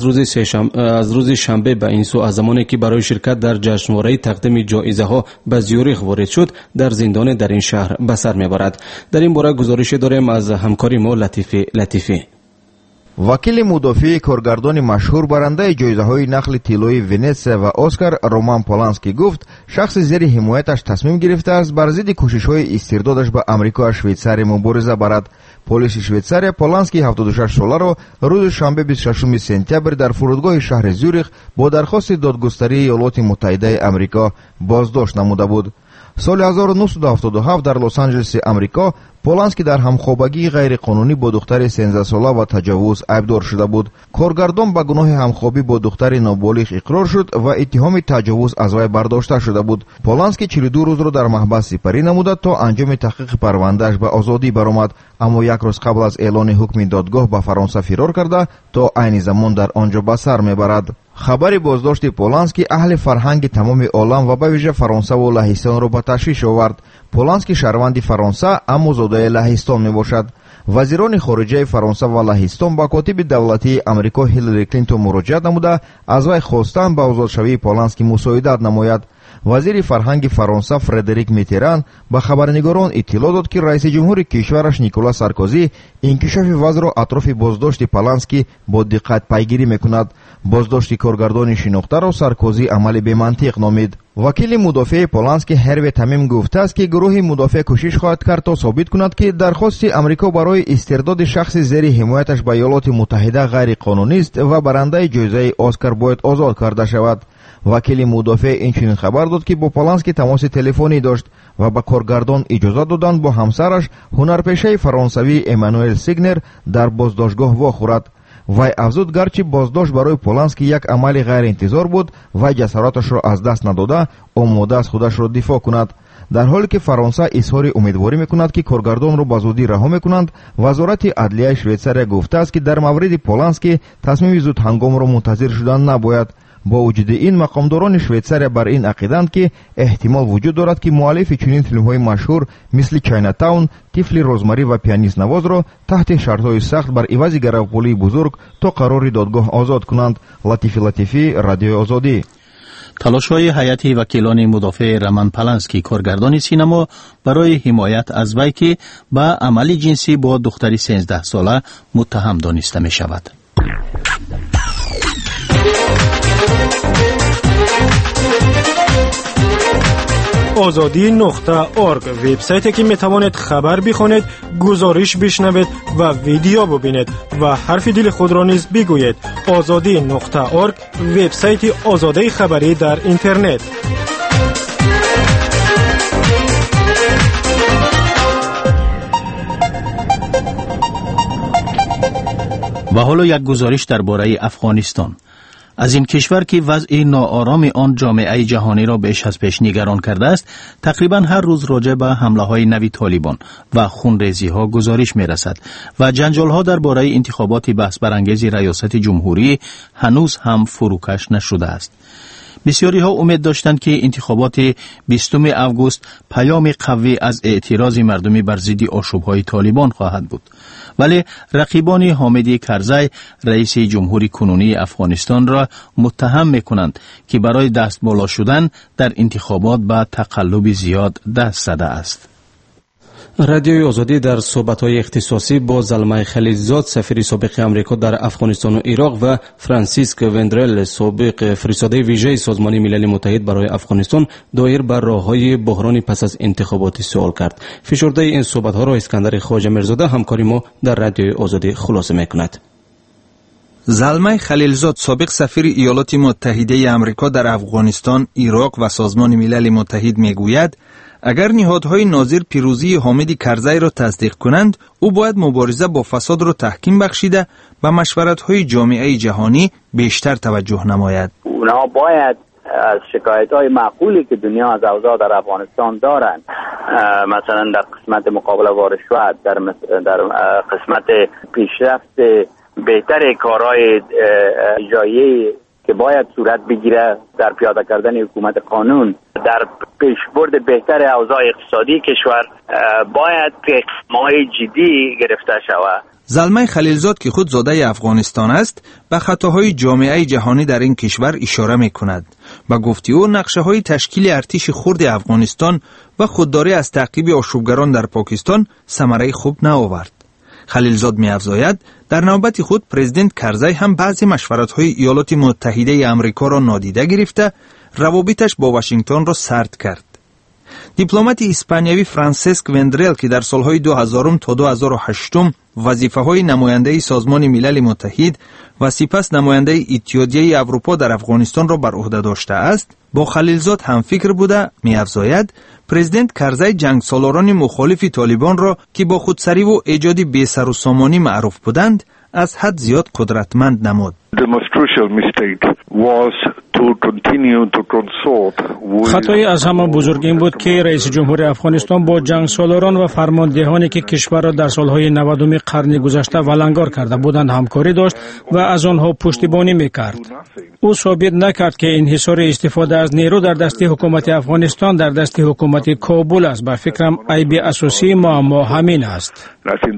روز شنبه به این سو از زمانی که برای شرکت در جشنواره تقدیم جایزه ها به زیوریخ وارد شد در زندان در این شهر به سر میبرد. در این باره گزارش داریم از همکاری ما لطیفی. وکیل مدافع کارگردان مشهور برنده جایزه‌های نقل طلایی ونیتسیا و اسکار رومان پالانسکی گفت شخص زیر حمایتش تصمیم گرفته است بر ضد کوشش‌های استردادش به آمریکا و شویتزاریا مبارزه برد. پلیس شویتزاریا پالانسکی 76 ساله را روز شنبه 26 سپتامبر در فرودگاه شهر زیوریخ با درخواست دادگستری ایالات متحده آمریکا بازداشت نموده بود. سال 1977 در لس آنجلس امریکا پالانسکی در همخوابگی غیر قانونی با دختر 13 ساله و تجاوز ایبدار شده بود. کارگردان به گناه همخوابی با دختر نابالغ اقرار شد و اتهام تجاوز از وی برداشته شده بود. پالانسکی 42 روز را در محبس سپری نموده تا انجام تحقیق پروندهش به آزادی برآمد، اما یک روز قبل از اعلان حکم دادگاه به فرانسه فرار کرده تا عین زمان در آنجا به سر میبرد. خبر بازداشت پالانسکی اهل فرهنگ تمام عالم و به ویژه فرانسه و لهستان را به تشویش آورد. پالانسکی شهروند فرانسه اما زاده لهستان می باشد. وزیران خارجه فرانسه و لهستان با کاتب دولتی امریکا هیلاری کلینتون مراجعه نموده از وی خواستند به آزادشوی پالانسکی مساعدت نماید. وزیر فرهنگ فرانسه فردریک میتران به خبرنگاران اطلاع داد که رئیس جمهور کشورش نیکولا سارکوزی انکشاف وضع را اطراف بازداشت پالانسکی با دقت پیگیری میکند. بازداشت کارگردان شناخته را سارکوزی عمل بی منطق نامید. وکیل مدافع پالانسکی هروی تمیم گفته است که گروه مدافع کوشش خواهد کرد تا ثابت کند که درخواست امریکا برای استرداد شخص زیر حمایتش به ایالات متحده غیر قانونی است و برنده جایزه اسکار باید آزاد کرده شود. وکیل مدافع اینچنین خبر داد که با پالانسکی تماس تلفنی داشت و به کارگردان اجازه دادند با همسرش هنرپیشه فرانسوی امانوئل سیگنر در بازداشتگاه واخورد. وی افزود گرچه بازداشت برای پالانسکی یک عمل غیر انتظار بود و جسارتش را از دست نداده آماده است خودش را دفاع کند. در حالی که فرانسه اظهار امیدواری میکند که کارگردان را به زودی رها میکنند، وزارت عدلیه شویتزاریا گفته است که در مورد پالانسکی تصمیم زود هنگام را منتظر شدن نباید. با وجود این مقامداران شویتزاریا بر این عقیدند که احتمال وجود دارد که مؤلف چنین فیلم‌های مشهور مثل چایناتاون، طفل روزمری و پیانیست نواز را تحت شرط‌های سخت بر عوض گروگان‌پولی بزرگ تا قرار دادگاه آزاد کنند. لطیفی رادیو آزادی. تلاش‌های هیئت وکیلان مدافع رمان پالانسکی کارگردان سینما برای حمایت از وی که به عمل جنسی با دختری 13 ساله متهم دانسته می‌شود. azadi.org وبسایتی که میتوانید خبر بخوانید، گزارش بشنوید و ویدیو ببینید و حرف دل خود را نیز بگویید. azadi.org وبسایت آزادی خبری در اینترنت. و حالا یک گزارش درباره افغانستان. از این کشور که وضع ناآرام آن جامعه جهانی را بیش از پیش نگران کرده است، تقریبا هر روز راجع به حمله‌های نوی طالبان و خونریزی‌ها گزارش می‌رسد و جنجال‌ها درباره انتخابات بحث برانگیز ریاست جمهوری هنوز هم فروکش نشده است. بسیاری ها امید داشتند که انتخابات 20 آگوست پیام قوی از اعتراض مردمی بر ضد آشوب‌های طالبان خواهد بود. ولی رقیبان حامد کرزی رئیس جمهوری کنونی افغانستان را متهم می‌کنند که برای دست بالا شدن در انتخابات به تقلب زیاد دست زده است. رادیوی آزادی در صحبت‌های اختصاصی با زلمه خلیلزاد سفیر سابق آمریکا در افغانستان و عراق و فرانسیسک وندرل سابق فرستاده ویژه سازمان ملل متحد برای افغانستان دایر بر راه‌های بحران پس از انتخابات سوال کرد. فشرده این صحبت‌ها را اسکندر خواجه مرزاده همکاری ما در رادیوی آزادی خلاصه می‌کند. زلمه خلیلزاد سابق سفیر ایالات متحده آمریکا در افغانستان، عراق و سازمان ملل متحد میگوید اگر نهادهای ناظر پیروزی حامد کرزی را تصدیق کنند، او باید مبارزه با فساد را تحکیم بخشیده و مشورت‌های جامعه جهانی بیشتر توجه نماید. اونها باید از شکایت‌های معقولی که دنیا از اوضاع در افغانستان دارند، مثلا در قسمت مقابله با رشوت، در قسمت پیشرفت بهتر کارهای اجرایی که باید صورت بگیره در پیاده کردن حکومت قانون، در پیشبرد بهتر اوضاع اقتصادی کشور باید اقدامات جدی گرفته شود. زلمه خلیلزاد که خود زاده افغانستان است، به خطاهای جامعه جهانی در این کشور اشاره می‌کند. با گفته او نقشه‌های تشکیل ارتش خرد افغانستان و خودداری از تعقیب آشوبگران در پاکستان ثمره خوب نآورد. خلیلزاد می‌افزاید در نوبت خود پرزیدنت کرزی هم بعضی مشورت‌های ایالات متحده آمریکا را نادیده گرفته، روابطش با واشنگتن را سرد کرد. دیپلمات اسپانیایی فرانسیسک وندرل که در سالهای 2000 تا 2008 وظیفه‌های نماینده سازمان ملل متحد و سپس نماینده اتحادیه اروپا در افغانستان را بر عهده داشته است، با خلیلزاد هم فکر بوده می‌افزاید پرزیدنت کرزی جنگسالاران مخالف طالبان را که با خودسری و ایجاد بی‌سر و سامانی معروف بودند از حد زیاد قدرتمند نمود. خطای از همه بزرگ این بود که رئیس جمهور افغانستان با جنگسالاران و فرماندهانی که کشور را در سالهای 90 قرن گذشته ولنگار کرده بودند همکاری داشت و از آنها پشتیبانی میکرد. او ثابت نکرد که انحصار استفاده از نیرو در دست حکومت افغانستان در دست حکومت کابل است. به فکرم عیب اساسی ما همین است.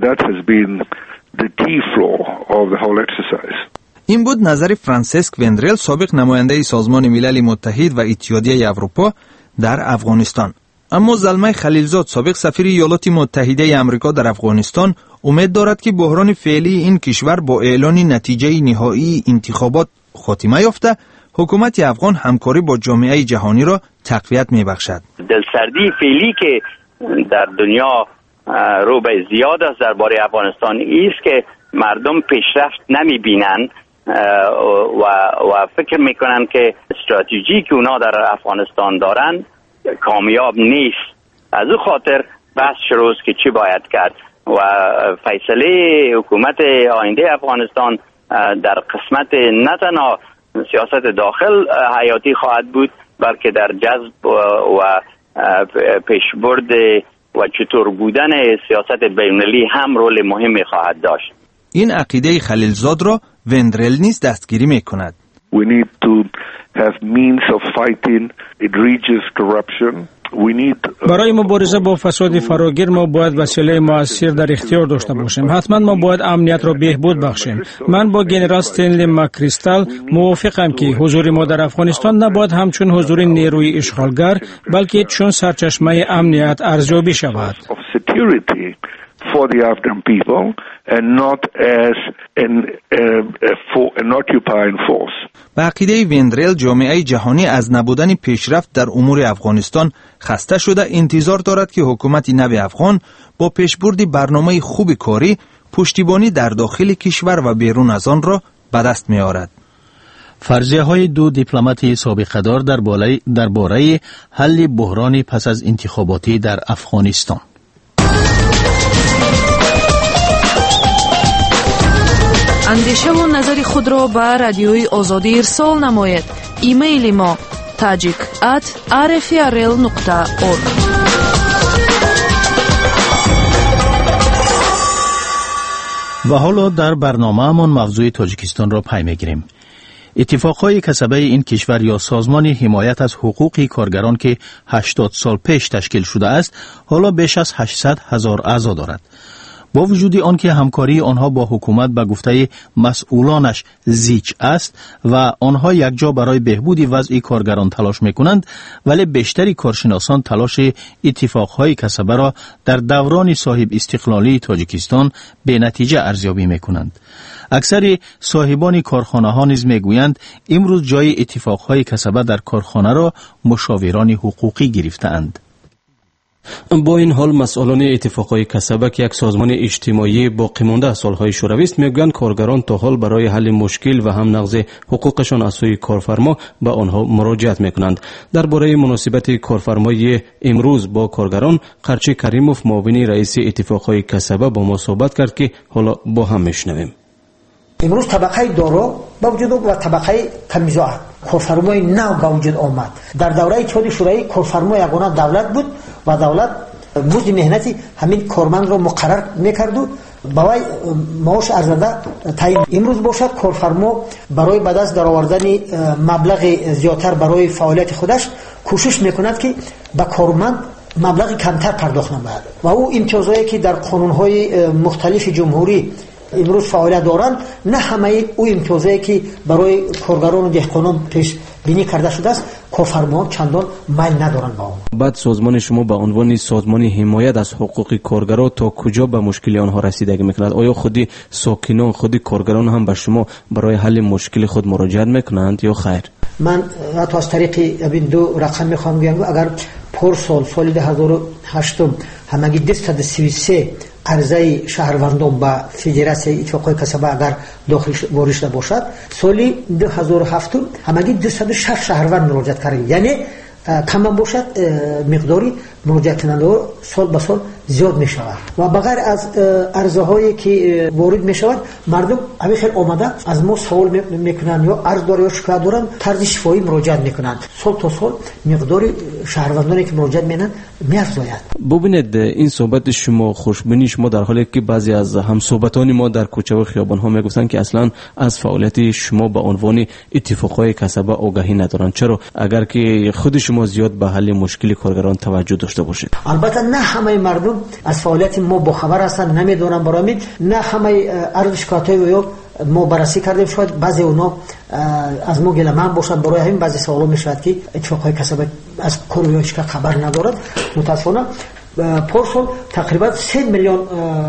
این بود نظر فرانسیسک وندرل سابق نماینده سازمان ملل متحد و اتحادیه اروپا در افغانستان. اما زلمه خلیلزاد سابق سفیر ایالات متحده آمریکا در افغانستان امید دارد که بحران فعلی این کشور با اعلان نتیجه نهایی انتخابات خاتمه یافته، حکومت افغان همکاری با جامعه جهانی را تقویت می‌بخشد. دلسردی فعلی که در دنیا رو به زیاد است درباره افغانستان است که مردم پیشرفت نمی‌بینند و فکر میکنن که استراتژی که اونا در افغانستان دارن کامیاب نیست. از او خاطر بحث شروع است که چی باید کرد و فیصله حکومت آینده افغانستان در قسمت نه تنها سیاست داخل حیاتی خواهد بود، بلکه در جذب و پیشبرد و چطور بودن سیاست بین‌المللی هم رول مهمی خواهد داشت. این عقیده خلیلزاد را وندرل نیز دستگیری می‌کند. We need to have means of fighting egregious corruption. برای مبارزه با فساد فراگیر ما باید وسیله مؤثر در اختیار داشته باشیم. حتما ما باید امنیت را بهبود بخشیم. من با جنرال استنلی مکریستال موافقم که حضور ما در افغانستان نباید همچون حضور نیروی اشغالگر بلکه چون سرچشمه امنیت ارزیابی شود. For the Afghan people and not as an occupying force. به عقیده وندرل جامعه جهانی از نبودن پیشرفت در امور افغانستان خسته شده انتظار دارد که حکومت نو افغان با پیشبرد برنامه خوب کاری پشتیبانی در داخل کشور و بیرون از آن را به دست می آورد. فرضیه های دو دیپلمات سابقه دار درباره حل بحران پس از انتخاباتی در افغانستان. اندیشه و نظر خود را به رادیوی آزادی ارسال نماید. ایمیل ما tajik@rfrl.org. و حالا در برنامه‌مان موضوع تاجیکستان را پی می‌گیریم. اتفاقهای کسبه این کشور یا سازمان حمایت از حقوق کارگران که 80 سال پیش تشکیل شده است، حالا بیش از 800,000 اعضا دارد. با وجود آنکه همکاری آنها با حکومت به گفته مسئولانش زیچ است و آنها یکجا برای بهبود وضع کارگران تلاش میکنند، ولی بیشتری کارشناسان تلاش اتفاقهای کسبه را در دوران صاحب استقلالی تاجیکستان به نتیجه ارزیابی میکنند. اکثر صاحبان کارخانه ها نیز میگویند امروز جای اتفاقهای کسبه در کارخانه را مشاوران حقوقی گرفتند. با این حال مسئولان اتفاقهای کسبه که یک سازمان اجتماعی باقی مانده از سالهای شوروی است میگویند کارگران تا حال برای حل مشکل و هم نقض حقوقشان از سوی کارفرما به آنها مراجعت میکنند. درباره مناسبت کارفرمای امروز با کارگران، قرچی کریموف معاون رئیس اتفاقهای کسبه با ما صحبت کرد که حالا با هم میشنویم. امروز طبقه دارا با وجود و طبقه کمیزا کارفرمای نو به وجود آمد. در دوره اتحاد شوروی کارفرما یگانه دولت بود و دولت مزد مهنتی همین کارمند را مقرر میکرد و برای معاش ارزنده تعیین. امروز باشد کارفرما برای به دست درآوردن مبلغ زیادتر برای فعالیت خودش کوشش میکند که به کارمند مبلغ کمتر پرداخت نماید و او امتیازهایی که در قانونهای مختلف جمهوری امروز فعالیت دارند نه همه او امتیازهایی که برای کارگران و دهقانان پیش بینی کرده شده است کارفرما چندان میل ندارند با آن. بعد سازمان شما به عنوان سازمان حمایت از حقوق کارگران تا کجا به مشکل آنها رسیدگی میکند؟ آیا خودی ساکنان خودی کارگران هم به شما برای حل مشکل خود مراجعت میکنند یا خیر؟ من حتی از طریق این دو رقم میخوام بگم اگر پارسال سال 2008 همگی 233 عرضه شهروندان به فدراسیون اتفاقهای کسبه اگر داخل وارد باشد، سال 2007 همگی 206 شهروند مراجعت کردند. یعنی کم باشد مقداری مراجعت کننده سال به سال زیاد می شود و بغیر از عرضه هایی که وارد می شود مردم همین خیلی آمده از ما سوال میکنند یا عرض داره یا شکایت دارند، طرز شفاهی مراجعت میکنند. سال تا سال مقداری شهروندانی که مراجعت میکنند میافزاید. ببینید این صحبت شما خوشبینی شما در حالی که بعضی از همصحبتان ما در کوچه و خیابان ها میگفتند که اصلا از فعالیت شما به عنوان اتفاقهای کسبه آگاهی ندارند. چرا؟ اگر که خود شما زیاد به حل مشکل کارگران توجه داشته باشید. البته نه همه مردم از فعالیت ما با خبر هستند، نمیدونن برای نه همه عرض شکایت‌های یا ما بررسی کردیم، شاید بعضی اونا از ما گله‌مند باشند، برای همین بعضی سوالا میشود که اتفاقهای کسبه از کار یا شکایت خبر ندارد. متاسفانه پارسال تقریبا 3 میلیون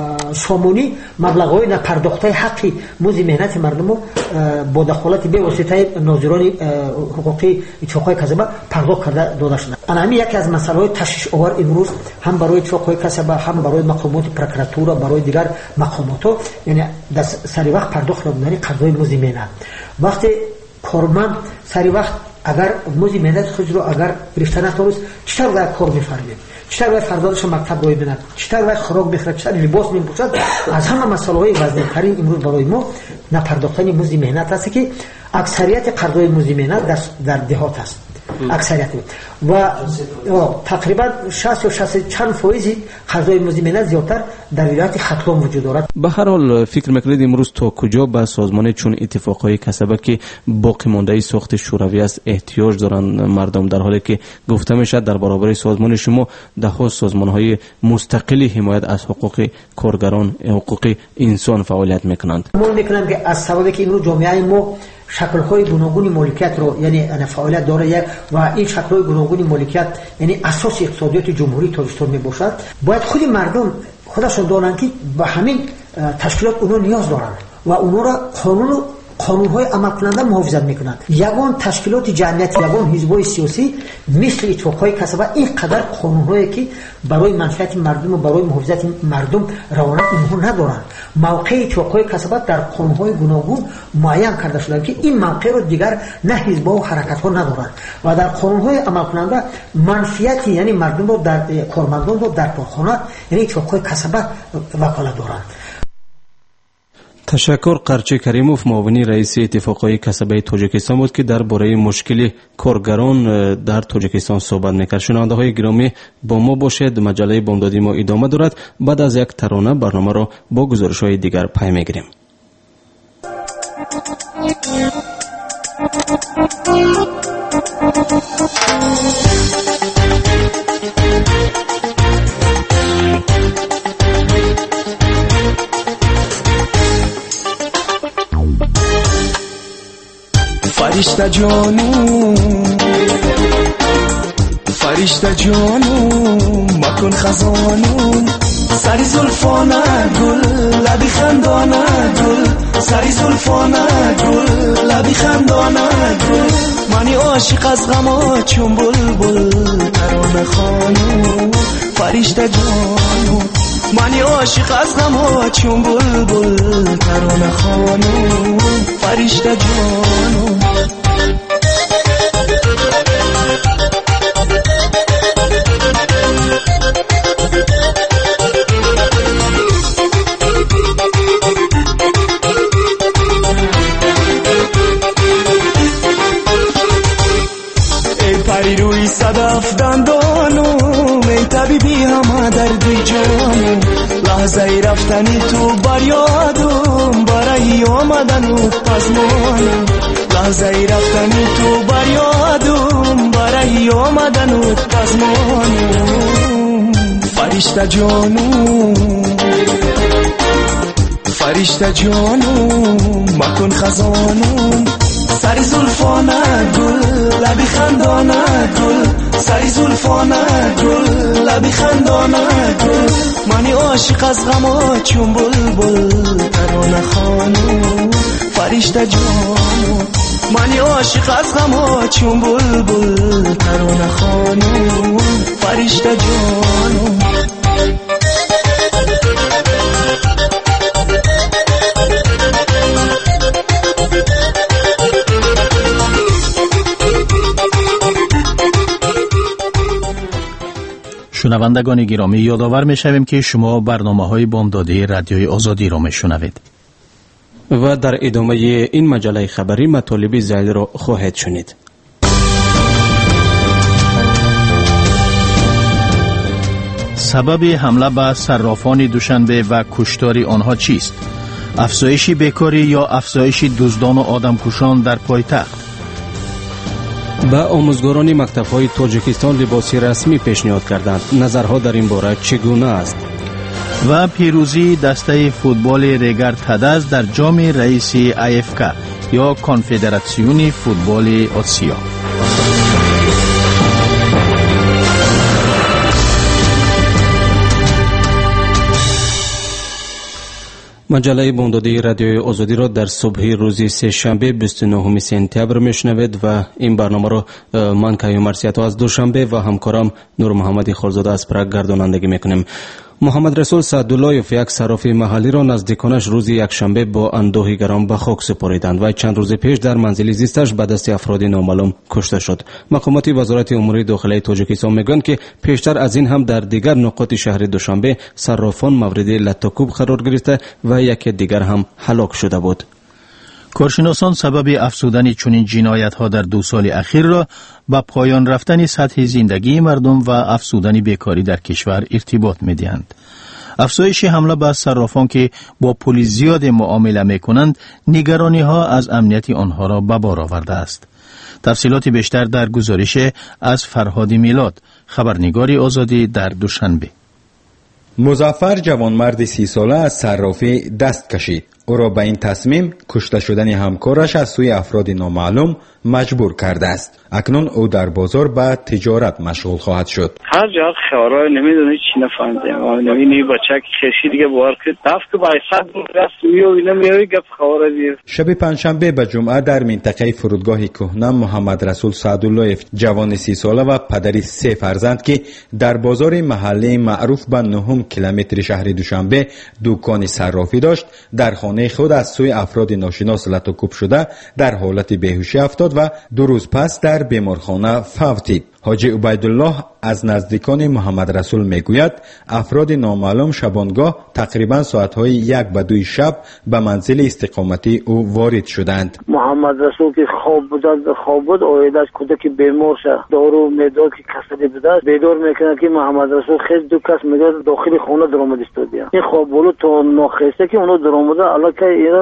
سومونی مبلغ‌های نپرداخته حقی مزد مهنت مردم با دخالت به واسطه ناظران حقوقی اتفاقهای کسبه پرداخت کرده داده شده. همین یکی از مسائل تشویش آور امروز هم برای اتفاقهای کسبه هم برای مقامات پروکراتورا برای دیگر مقامات، یعنی در سری وقت پرداخت نبودن قرضای مزد مهنت. وقتی کارمند سری وقت اگر مزد مهنت خود را اگر گرفته نتوانست چطور باید کار می‌فرماید؟ چطور باید فردادش مکتب روی ببیند؟ چطور باید خوراک بخورد؟ چطور لباس می‌پوشد؟ از همه مسائل‌های وزن‌ترین امروز برای ما نپرداختن مزد مهنت است که اکثریت قرضای مزد مهنت در دهات است. اکثریت و تقریبا 60 یا 60 چند فایزی قرضای مزد مهنت زیادتر در ولایت ختلان وجود دارد. به هر حال فکر می‌کنید امروز تا کجا به سازمان چون اتفاقهای کسبه که باقی مانده ساخت شوروی است احتیاج دارند مردم، در حالی که گفته میشد در برابر سازمان شما ده سازمان‌های مستقلی حمایت از حقوق کارگران، حقوق انسان فعالیت می‌کنند؟ ما می‌کنیم که از سببی که امروز جامعه ما شکل‌های گوناگون مالکیت رو یعنی فعالیت داره و این شکل‌های گوناگون مالکیت یعنی اساس اقتصادیات جمهوری تاجیکستان میباشد، باید خود مردم خودشون دانند که به همین تشکیلات اونها نیاز دارند و اونها را قانون‌های عمل کننده محافظت میکنند. یگان تشکیلات جمعیتی، یگان حزب‌های سیاسی مثل اتفاقهای کسبه اینقدر قانون‌هایی که برای منفعت مردم و برای محافظت مردم روانه اینها ندارند. موقع اتفاقهای کسبه در قانون‌های گوناگون معین کرده شده که این موقع رو دیگر نه حزب‌ها و حرکت‌ها ندارند و در قانون‌های عمل کننده منفعت یعنی مردم رو در کارمندان رو در کارخانه یعنی اتفاقهای کسبه وکالت دارند. تشکر. قرچی کریموف معاون رئیس اتفاقهای کسبه تاجیکستان بود که درباره مشکل کارگران در تاجیکستان صحبت می‌کرد. شنونده‌های گرامی با ما باشید، مجله بامدادی ما ادامه دارد. بعد از یک ترانه برنامه را با گزارش‌های دیگر پی می‌گیریم. فرشته جانم مکن خزانم سری زلفانه گل لبی خندانه گل سری زلفانه گل لبی خندانه گل منی عاشق از غما چون بلبل ترانه خانم فرشته جانم منی عاشق از غما چون بلبل ترانه خانم فرشته جانم روی صدف دندانم ای طبیبی همه دردی جانم لحظه رفتنی تو بر یادم برای آمدن و پزمانم لحظه رفتنی تو بر یادم برای آمدن و پزمانم فرشته جانم مکن خزانم سری زلفانه گل لبی خندانه گل سری زلفانه گل لبی خندانه گل منی عاشق از غما چون بلبل ترانه خانم فرشته جانم منی عاشق از غما چون بلبل ترانه خانم فرشته جانم شنوندگان گرامی، یادآور می‌شویم که شما برنامه‌های بامدادی رادیوی آزادی را می‌شنوید و در ادامه این مجله خبری مطالب زیادی را خواهید شنید. سبب حمله به صرافان دوشنبه و کشتار آنها چیست؟ افزایش بیکاری یا افزایش دزدان و آدمکشان در پایتخت؟ به آموزگاران مکتب‌های تاجیکستان لباسی رسمی پیشنهاد کردند. نظرها در این باره چگونه است؟ و پیروزی دسته فوتبال ریگر تدز در جام رئیس IFK یا کنفدراسیون فوتبال آسیا. مجله بامدادی رادیوی آزادی را در صبح روز سه‌شنبه 29 سپتامبر میشنوید و این برنامه را من کیوم مرسیاتو از دوشنبه و همکارم نور محمد خالزاده از پراگ گردانندگی میکنیم. محمد رسول سعداللهیف یک صراف محلی را نزدیکانش روز یکشنبه با اندوه گران به خاک سپاریدند و چند روز پیش در منزل زیستش به دست افراد نامعلوم کشته شد. مقامات وزارت امور داخلی تاجیکستان میگویند که پیشتر از این هم در دیگر نقاط شهر دوشنبه صرافان مورد لطاکوب قرار گرفته و یکی دیگر هم هلاک شده بود. کارشناسان سبب افزودن چنین جنایت‌ها در 2 سال اخیر را با پایان رفتن سطح زندگی مردم و افزودن بیکاری در کشور ارتباط می‌دهند. افزایش حمله به صرافان که با پول زیاد معامله می‌کنند، نگرانی‌ها از امنیت آنها را به بار آورده است. تفصیلات بیشتر در گزارش از فرهاد میلاد، خبرنگار آزادی در دوشنبه. مظفر جوانمرد 30 ساله از صرافی دست کشید. او را به این تصمیم کشته شدن همکارش از سوی افراد نامعلوم مجبور کرده است. اکنون او در بازار به تجارت مشغول خواهد شد. هر جا خیارای نمیدونه چی نفهمیدم. نمیدونی بچه خیشی دیگه بار که دفت که باید صد رست میوی نمیوی گفت خواره دیر. شب پنجشنبه به جمعه در منطقه فرودگاه کهنه محمد رسول سعداللهیف جوان 30 ساله و پدری 3 فرزند که در بازار محله معروف به 9 کیلومتر شهر دوشنبه دکان صرافی داشت، در خانه خود از سوی افراد ناشناس لطاکوب شده در حالت بیهوشی افتاد و 2 روز پس در بیمارخانه فوتید. حاجی عبیدالله از نزدیکان محمد رسول میگوید افراد نامعلوم شبانگاه تقریبا ساعتهای 1 و 2 شب به منزل استقامتی او وارد شدند. محمد رسول که خواب بود اویده از کودک بیمار شد، دارو میداد که کسری بوده بیدار میکنه که محمد رسول خیلی 2 کس میداد داخل خانه درآمد استودیا. این خواب بود تا ناخسته که اونو درآمده الان که اینا با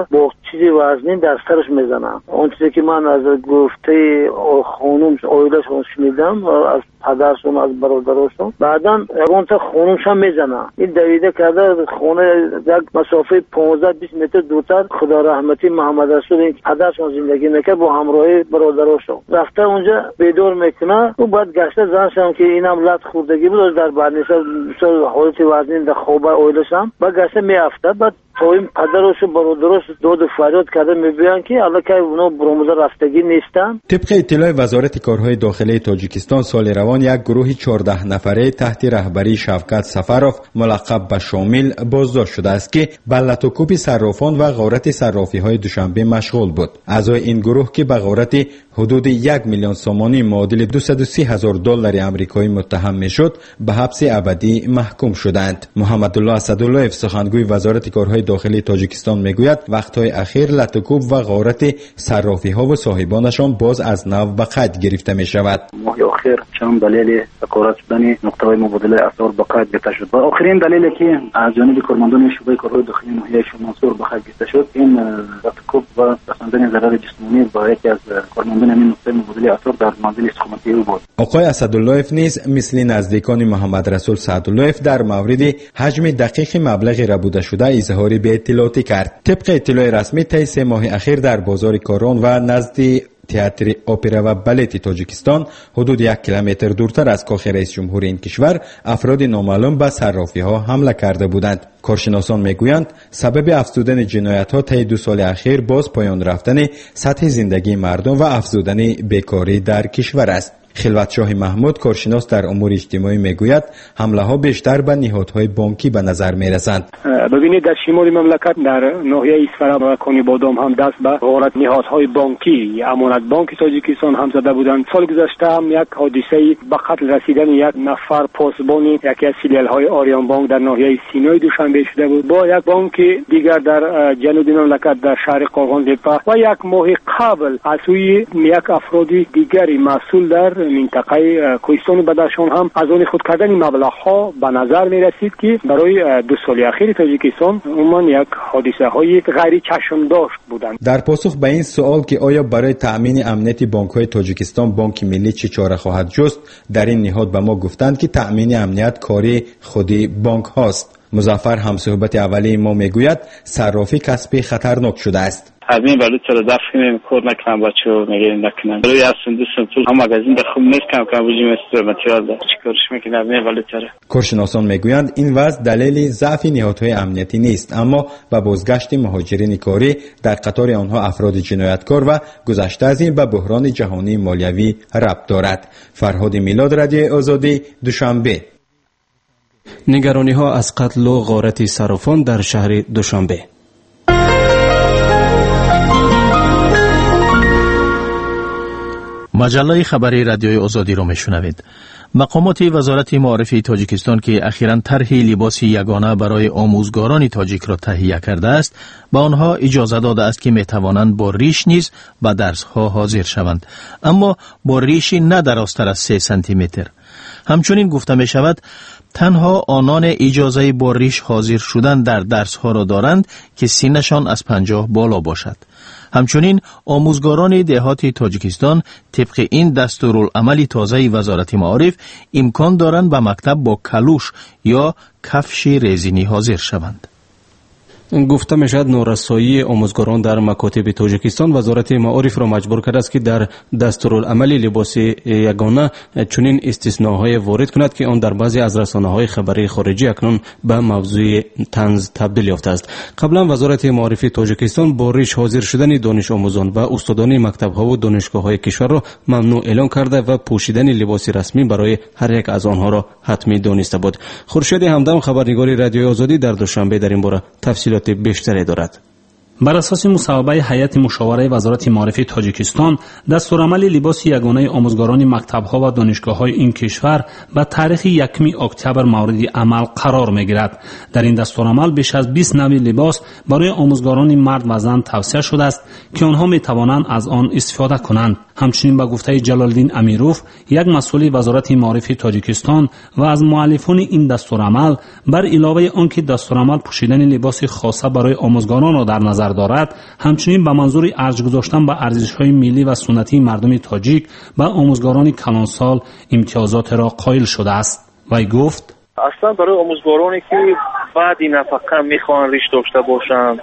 چیزی وزنی در سرش میزنن. اون چیزی که من از گفته خانم اویلشون شنیدم از پدرشون از برادرشون، بعدا اون تا خانمش هم میزنن. این دویده کرده خونه یک مسافه 15-20 متر دورتر خدا رحمتی محمد رسول این پدرشون زندگی میکرد با همراهی برادرشون. رفته اونجا بیدار میکنه و بعد گشته زنشم که اینم لط خوردگی بود در برنیسه حالت وزنی در خوابه اویلشم بعد گشته میافته. بعد تو این پدرش و برادرش داد و فریاد کرده میبینن که حالا که اونا براموزه رفتگی نیستن. طبق اطلاع وزارت کارهای داخلی تاجیکستان سال روان یک گروه 14 نفره تحت رهبری شوکت سفروف ملقب به شامل بازداشت شده است که به لطوکوب صرافان و غارت صرافی های دوشنبه مشغول بود. اعضای این گروه که به غارت حدود 1 میلیون سومانی معادل 230,000 دلار آمریکایی متهم میشد به حبس ابدی محکوم شدند. محمد الله اسدالله سخنگوی وزارت کارهای داخلی تاجیکستان میگوید وقتهای اخیر لطوکوب و غارت صرافی ها و صاحبانشان باز از نو به قید گرفته می شود. ماه اخیر چند دلیل غارت شدن نقطه مبادله اسعار به قید گرفته شد. و آخرین دلیلی که از جانب کارمندان شعبه کارهای داخلی ناحیه شماسور به قید گرفته شد این لطوکوب و رساندن ضرر جسمانی با یکی از کارمندان همین نقطه مبادله اسعار در منزل استقامتی او بود. آقای اسدالله نیز مثل نزدیکان محمد رسول سعدالله در مورد حجم دقیق مبلغ ربوده شده اظهار به اطلاعاتی کرد. طبق اطلاع رسمی طی 3 ماه اخیر در بازار کارون و نزد تئاتر اپرا و بالت تاجیکستان حدود 1 کیلومتر دورتر از کاخ رئیس جمهور این کشور افراد نامعلوم به صرافی ها حمله کرده بودند. کارشناسان میگویند سبب افزودن جنایت ها طی 2 سال اخیر باز پایان رفتن سطح زندگی مردم و افزودن بیکاری در کشور است. خلوتشاه محمود کارشناس در امور اجتماعی میگوید حمله ها بیشتر به نهادهای بانکی به نظر میرسند. ببینید در شمال مملکت در ناحیه اسفرا و کانی بادام هم دست به غارت نهادهای بانکی امانت بانک تاجیکستان هم زده بودند. سال گذشته هم یک حادثه به قتل رسیدن یک نفر پاسبان یکی از فیلیال های آریان بانک در ناحیه سینای دوشنبه شده بود. با یک بانک دیگر در جنوب مملکت در شهر قاغان تپه و یک ماه قبل از سوی یک افراد دیگری مسئول در منطقه کوهستان بدخشان هم از آن خود کردن مبلغ ها به نظر می رسید که برای 2 سال اخیر تاجیکستان عموما یک حادثه های غیر چشم داشت بودند. در پاسخ به این سوال که آیا برای تأمین امنیت بانک های تاجیکستان بانک ملی چه چاره خواهد جست، در این نهاد به ما گفتند که تأمین امنیت کاری خودی بانک هاست. مظفر همصحبت اولی ما میگوید صرافی کسب خطرناک شده است. همین ولی چرا دفعه کار نکنم بچه‌ها میگن نکنن روی اسندوسم تو هم مغازین بخوام نمی‌کنم که وجود مستر متریال ده چیکارش میکنم همین ولی چرا. کارشناسان میگویند این وضع دلیل ضعف نهادهای امنیتی نیست اما به بازگشت مهاجرین کاری در قطار آنها افراد جنایتکار و گذشته از این به بحران جهانی مالیوی ربط دارد. فرهاد میلاد، رادیو آزادی، دوشنبه. نگرانی ها از قتل و غارت صرافان در شهر دوشنبه. مجله خبری رادیوی آزادی را میشنوید. مقامات وزارت معارف تاجیکستان که اخیراً طرح لباس یگانه برای آموزگاران تاجیک را تهیه کرده است، به آنها اجازه داده است که میتوانند با ریش نیز به درس‌ها حاضر شوند، اما با ریشی نه درازتر از 3 سانتی متر. همچنین گفته می شود تنها آنان اجازه با ریش حاضر شدن در درس‌ها را دارند که سنشان از 50 بالا باشد. همچنین آموزگاران دهات تاجیکستان طبق این دستورالعمل تازه وزارت معارف امکان دارند به مکتب با کلوش یا کفش رزینی حاضر شوند. گفته می شود نورسایی آموزگاران در مکاتب تاجیکستان وزارت معارف را مجبور کرده است که در دستورالعمل لباس یگانه چنین استثناءهای وارد کند که آن در بعضی از رسانه‌های خبری خارجی اکنون به موضوع طنز تبدیل یافته است. قبلا وزارت معارف تاجیکستان با ریش حاضر شدن دانش آموزان و استادان مکتب‌ها و دانشگاه‌های کشور را ممنوع اعلام کرده و پوشیدن لباس رسمی برای هر یک از آنها را حتمی دانسته بود. خورشید همدم، خبرنگار رادیوی آزادی، در دوشنبه در این باره تفصیلات بیشتری دارد. بر اساس مصوبه هیئت مشاوره وزارت معارف تاجیکستان، دستورالعمل لباس یگانه آموزگاران مکتب‌ها و دانشگاه‌های این کشور به تاریخ 1 اکتبر مورد عمل قرار می‌گیرد. در این دستورالعمل بیش از 20 نوع لباس برای آموزگاران مرد و زن توصیه شده است که آنها می‌توانند از آن استفاده کنند. همچنین به گفته جلال‌الدین امیروف، یک مسئول وزارت معارف تاجیکستان و از مؤلفان این دستورالعمل، بر علاوه آنکه دستورالعمل پوشیدن لباس خاصه برای آموزگاران را در نظر نظر دارد، همچنین به منظور ارج گذاشتن به ارزش‌های ملی و سنتی مردم تاجیک به آموزگاران کلانسال امتیازات را قائل شده است. وی گفت: اصلا برای آموزگارانی که بعد این نفقه میخوان ریش داشته باشند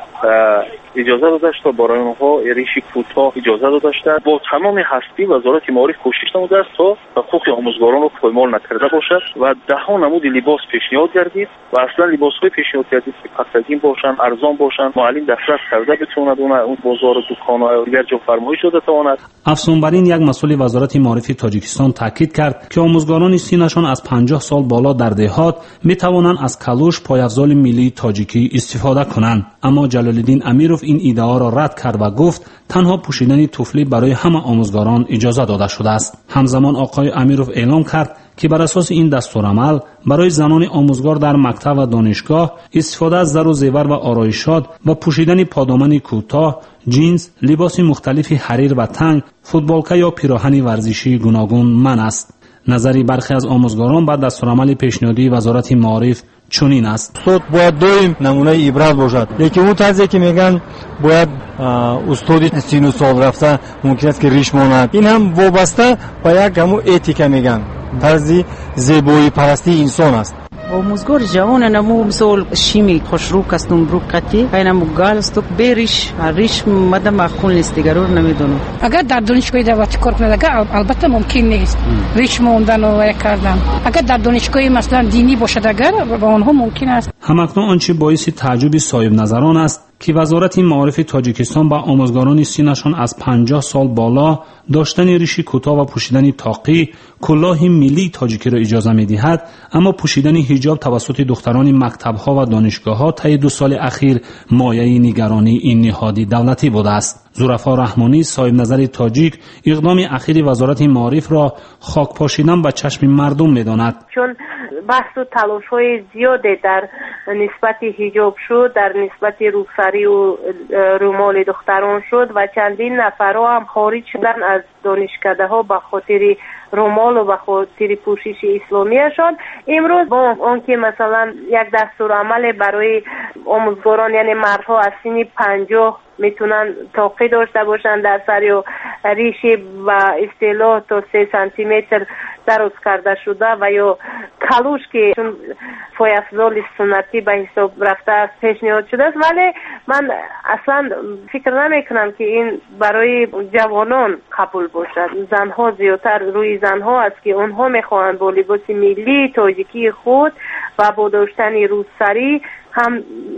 اجازه داده شده، برای اونها ریش کوتاه اجازه داده شده. با تمام هستی وزارت معارف کوشش نموده است تا حقوق آموزگاران رو پایمال نکرده باشد و دهها نمود لباس پیشنهاد گردید و اصلا لباس‌های پیشنهاد گردید که پسندین باشند، ارزان باشند، معلم دسترس کرده بتواند اون بازار و دکان‌ها دیگر جا فرمایش داده تواند. افزون بر این، یک مسئول وزارت معارف تاجیکستان تاکید کرد که آموزگاران سنشان از 50 سال بالا در دهات می توانند از کلوش پایافزال ملی تاجیکی استفاده کنند. اما جلال‌الدین امیروف این ایده را رد کرد و گفت تنها پوشیدن توفلی برای همه آموزگاران اجازه داده شده است. همزمان آقای امیروف اعلام کرد که بر اساس این دستورالعمل برای زنان آموزگار در مکتب و دانشگاه استفاده از زر و زیور و آرایشات و پوشیدن پادامن کوتاه، جینز، لباس مختلف حریر و تنگ، فوتبالکه یا پیراهن ورزشی گوناگون منع است. نظری برخی از آموزگاران بعد دستورالعمل پیشنهادی وزارت معارف چنین است: суд бояд доим намунаи ибрат бошад, лекин он тарзе ки меган бояд устоди сину сол рафта мумкин аст ки риш монад, ин ҳам вобаста ба як ҳамун этика меган тарзи зебоипарастии инсон аст. آموزگار جوان نمو مثال شیمی خوشرو کستم برو قطی اینم گالستوک بریش ریش مدام اخون نیست دیگر رو نمیدونم. اگر در دانشگاه دعوت کار کنه البته ممکن نیست ریش موندن و کردن. اگر در دانشگاه مثلا دینی باشد اگر با آنها ممکن است. همکنون آنچه باعث تعجب صاحب نظران است که وزارت معارف تاجیکستان با آموزگاران سنشان از 50 سال بالا داشتن ریش کوتاه و پوشیدن تاقی، کلاه ملی تاجیکی را اجازه می‌دهد، اما پوشیدن حجاب توسط دختران مکتب‌ها و دانشگاه‌ها طی 2 سال اخیر مایه نگرانی این نهادی دولتی بوده است. ظرفا رحمانی صاحب نظر تاجیک اقدام اخیر وزارت معارف را خاک پاشیدن به چشم مردم می‌داند. چون بحث و تلاش‌های زیاده در نسبت حجاب شد، در نسبت روسری و رومال دختران شد و چندین نفرها هم خارج شدن از دانشکده‌ها به خاطر رومال و به خاطر پوشش اسلامیشان. امروز با آنکه مثلا یک دستورالعمل برای آموزگاران یعنی مردها از سن 50 میتونن تاقی داشته باشن در سر یا ریش و اصطلاح تا 3 سانتی متر دراز کرده شده و یا کلوش که چون پایافزال سنتی به حساب رفته است پیشنهاد شده است، ولی من اصلا فکر نمی کنم که این برای جوانان قبول باشد. زنها زیادتر روی زنها است که اونها میخواهند با لباس ملی تاجیکی خود و با داشتن روسری هم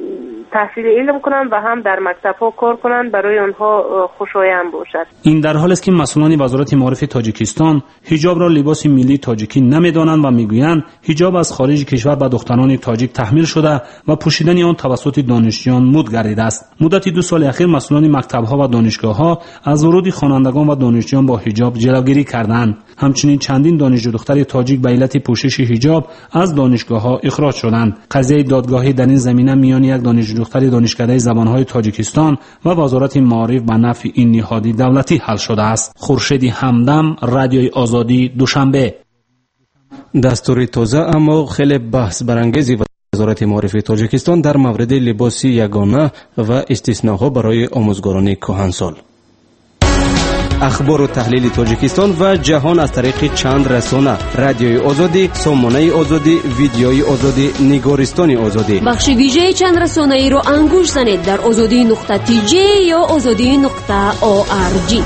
تحصیل علم کنند و هم در مکتب‌ها کار کنند، برای آنها خوشایند باشد. این در حالی است که مسئولان وزارت معارف تاجیکستان حجاب را لباس ملی تاجیکی نمی‌دانند و میگویند حجاب از خارج کشور به دختران تاجیک تحمیل شده و پوشیدن آن توسط دانشجویان مد گردیده است. مدت 2 سال اخیر مسئولان مکتب‌ها و دانشگاه‌ها از ورود خوانندگان و دانشجویان با حجاب جلوگیری کردند. همچنین چندین دانشجو دختر تاجیک به علت پوشش حجاب از دانشگاه‌ها اخراج شدند. قضیه دادگاهی در این زمینه میان یک دانشجو دختر دانشکده زبان‌های تاجیکستان و وزارت معارف به نفع این نهادی دولتی حل شده است. خورشید همدم، رادیوی آزادی، دوشنبه. دستور تازه اما خیلی بحث برانگیزی وزارت معارف تاجیکستان در مورد لباس یگانه و استثناها برای آموزگاران کهنسال. اخبار و تحلیل تاجیکستان و جهان از طریق چند رسانه: رادیوی آزادی، سامانه آزادی، ویدیوی آزادی، نگارستان آزادی. بخش ویژه چند رسانه‌ای رو انگوش زنید در azadi.tj یا azadi.org.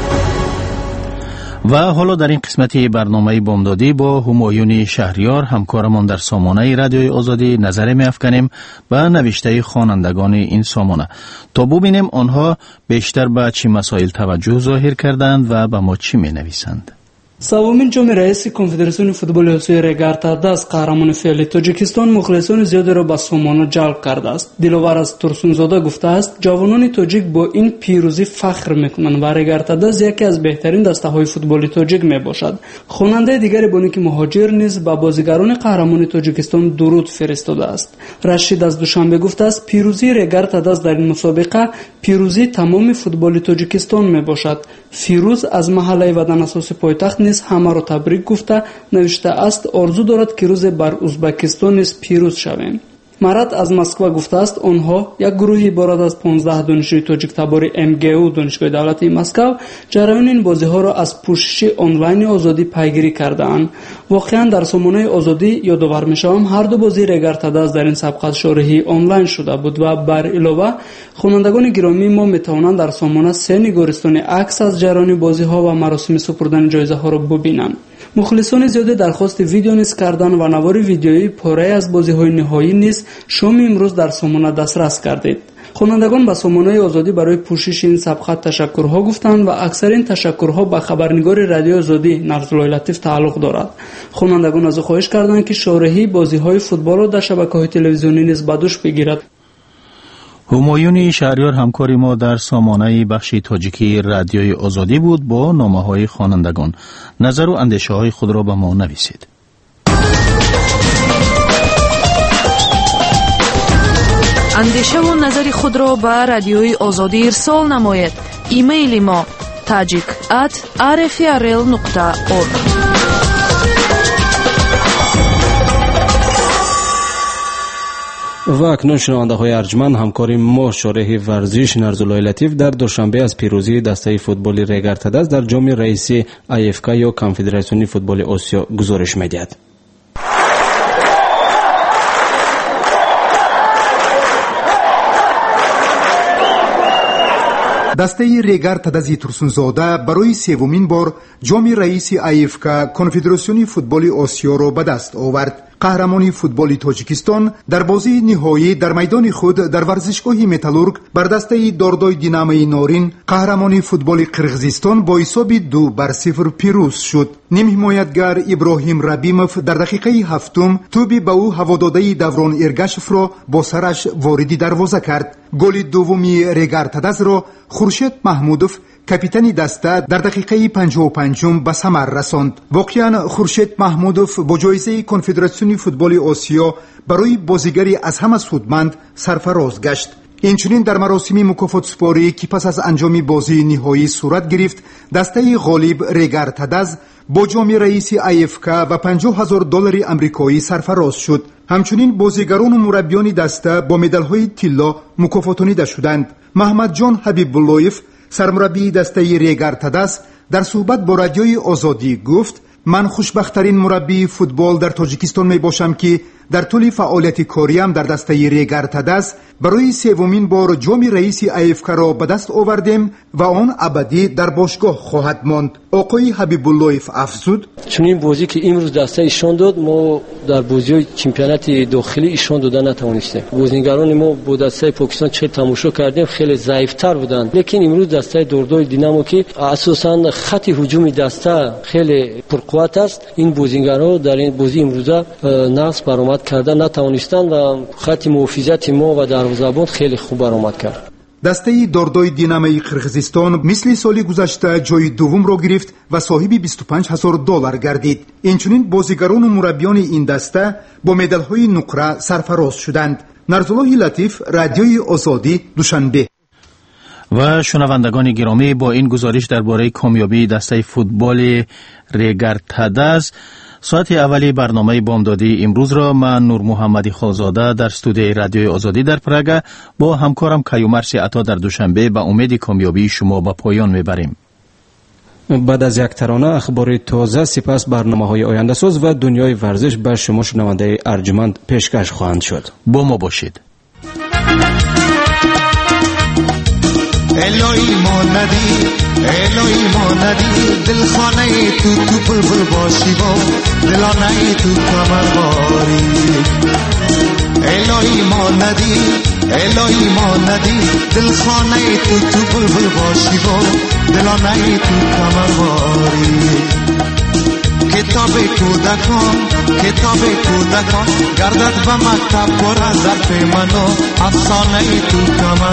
و حالا در این قسمت برنامه بامدادی با همایون شهریار همکارمان در سامانه رادیوی آزادی نظر می افکنیم و نوشته خوانندگان این سامانه تا ببینیم آنها بیشتر به چی مسائل توجه ظاهر کردند و به ما چی می نویسند. سومین جام رئیس کنفدراسیون فوتبال آسیای رگارتا دست قهرمان فعلی تاجیکستان مخلصان زیادی را به سامانه جلب کرده است. دلوار از ترسونزاده گفته است جوانان تاجیک با این پیروزی فخر میکنند و رگارتا دست یکی از بهترین دسته‌های فوتبال تاجیک میباشد. خواننده دیگری بانیک مهاجر نیز به بازیگران قهرمان تاجیکستان درود فرستاده است. رشید از دوشنبه گفته است پیروزی رگارتا دست در این مسابقه پیروزی تمام فوتبال تاجیکستان میباشد. فیروز از محله وطن اساس پایتخت نیز همه را تبریک گفته نوشته است آرزو دارد که روز بر ازبکستان نیز پیروز شویم. марад аз москва гуфтааст онҳо як гурӯҳи иборат аз 15 донишҷӯи тоҷиктабори мгу донишгоҳи давлатии москав ҷараёни ин бозиҳоро аз пӯшиши онлайни озодӣ пайгирӣ кардаанд. воқеан дар сомонаи озодӣ ёдовар мешавам ҳар ду бозии регартадас дар ин сабқат шориҳии онлайн шуда буд ва бар илова хонандагони гиромӣ мо метавонанд дар сомона 3 нигаристони акс аз ҷараёни бозиҳо ва маросими супурдани ҷоизаҳоро бубинанд. мухлисони зиёде дархости видео низ кардан ва навори видеои порае аз бозиҳои ниҳоӣ низ шоми имрӯз дар сомона дастрас гардид. хонандагон ба сомонаи озодӣ барои пӯшиши ин сабқат ташаккурҳо гуфтанд ва аксарин ташаккурҳо ба хабарнигори радиои озодӣ Нарзуллои Латиф тааллуқ дорад. хонандагон аз ӯ хоҳиш карданд ки шориҳии бозиҳои футболро дар шабакаҳои телевизионӣ низ ба дӯш бигирад. ҳумоюни шаҳрёр ҳамкори мо дар сомонаи бахши тоҷикии радиои озодӣ буд бо номаҳои хонандагон. назару андешаҳои худро ба мо нависед. андешаву назари худро ба радиои озодӣ ирсол намоед. имейли мо tajik@rfrl.org. ва акнун шунавандаҳои арҷманд ҳамкори мо шореҳи варзиш Нарзуллои Латиф дар душанбе аз пирӯзии дастаи футболи регартадас дар ҷоми раиси АФК ё Конфедератсиони футболи Осиё гузориш медиҳад. дастаи регартадази Турсунзода барои севумин бор ҷоми раиси АФК Конфедератсиони футболи Осиёро ба даст овард. қаҳрамони футболи Тоҷикистон дар бозии ниҳоӣ дар майдони худ дар варзишгоҳи Металлург бар дастаи Дордои Динамои Норин қаҳрамони футболи Қирғизистон бо ҳисоби 2-0 пирӯз шуд. нимҳимоятгар Иброҳим Рабимов дар дақиқаи ҳафтум тӯби ба ӯ ҳавододаи Даврон Эргашевро бо сараш вориди дарвоза кард. голи дуввуми Регартадазро Хуршед Маҳмудов капитани даста дар дақиқаи 55 ба самар расонд. воқеан Хуршед Маҳмудов бо ҷоизаи Конфедератсиони футболи Осиё барои бозигари аз ҳама судманд сарфароз гашт. инчунин дар маросими мукофотсупорӣ ки пас аз анҷоми бозии ниҳоӣ сурат гирифт, дастаи ғолиб Регартадаз бо ҷоми раиси АФК ва $50,000 амрикоӣ сарфароз шуд. ҳамчунин бозигарону мураббиёни даста бо медалҳои тилло мукофотонида шуданд. Маҳмадҷон Ҳабибуллоев, сармураббии дастаи Регартадас, дар суҳбат бо радиои Озодӣ гуфт: ман хушбахттарин мураббии футбол дар Тоҷикистон мебошам ки дар тӯли фаъолияти кориям дар дастаи Регартадас барои севумин бор ҷоми раиси АФК-ро ба даст овардем ва он абадӣ дар бошгоҳ хоҳад монд. оқои Ҳабибуллоев афзуд: чунин бозӣ ки имрӯз даста ишон дод, мо дар бозиҳои чемпионати дохилӣ ишон дода натавонистем. бозигарони мо бо дастаи Покистон чӣ тамошо кардем, хеле заифтар буданд. лекин имрӯз дастаи Дордои Динамо ки асосан хати ҳуҷуми даста хеле пурқувват аст, ин бозигаро дар ин бозӣ имрӯза нақс баромад карда натавонистанд ва хати муҳофизати мо ва дарвозабон хеле хуб баромад кард. дастаи Дордои Динамои Қирғизистон мисли соли гузашта ҷои дуввумро гирифт ва соҳиби $25,000 гардид. инчунин бозигарону мураббиёни ин даста бо медалҳои нуқра сарфароз шуданд. Нарзуллои Латиф, радиои Озодӣ, Душанбе. ва шунавандагони гиромӣ, бо ин гузориш дар бораи комёбии дастаи футболи Регартадас соати аввали барномаи бомдодии имрӯзро ман Нур Муҳаммади Холзода дар студияи радиои Озодӣ дар Прага бо ҳамкорам Каюмарси Ато дар Душанбе ба умеди комёбии шумо ба поён мебарем. баъд аз як тарона ахбори тоза, сипас барномаҳои ояндасоз ва дунёи варзиш ба шумо шунавандаи арҷманд пешкаш хоҳанд шуд. бо мо бошед. الهی ما ندی دل خانه تو بلبل باشی با دلانه تو کمر باری. الهی ما ندی دل خانه تو بلبل باشی با دلانه تو کمر باری. کتاب کودکان گردد به مکتب پر از ظرف منو افسانه تو کمر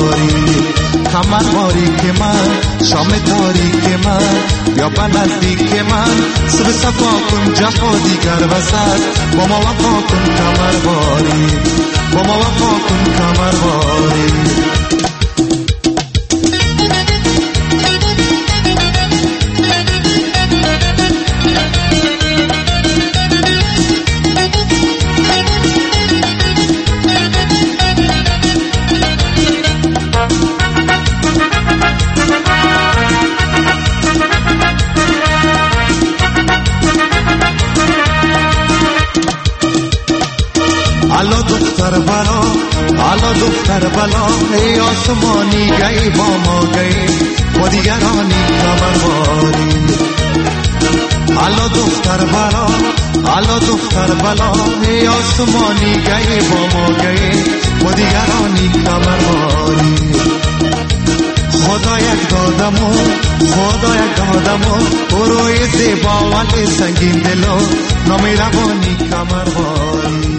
باری که من شام تاریک من یا به نزدیک من صبح صفا کن جفا دیگر وسط با ما وفا کن کمر باری. دختر بلا ای آسمانی گئی با ما گئی با دیگرانی کمرواری الا دختر بلا الا دختر بلا ای آسمانی گئی با ما گئی با دیگرانی کمرواری خدا یک دادمو خدا یک دادمو روی زیبا ولی سنگین دلو نامی روانی کمرواری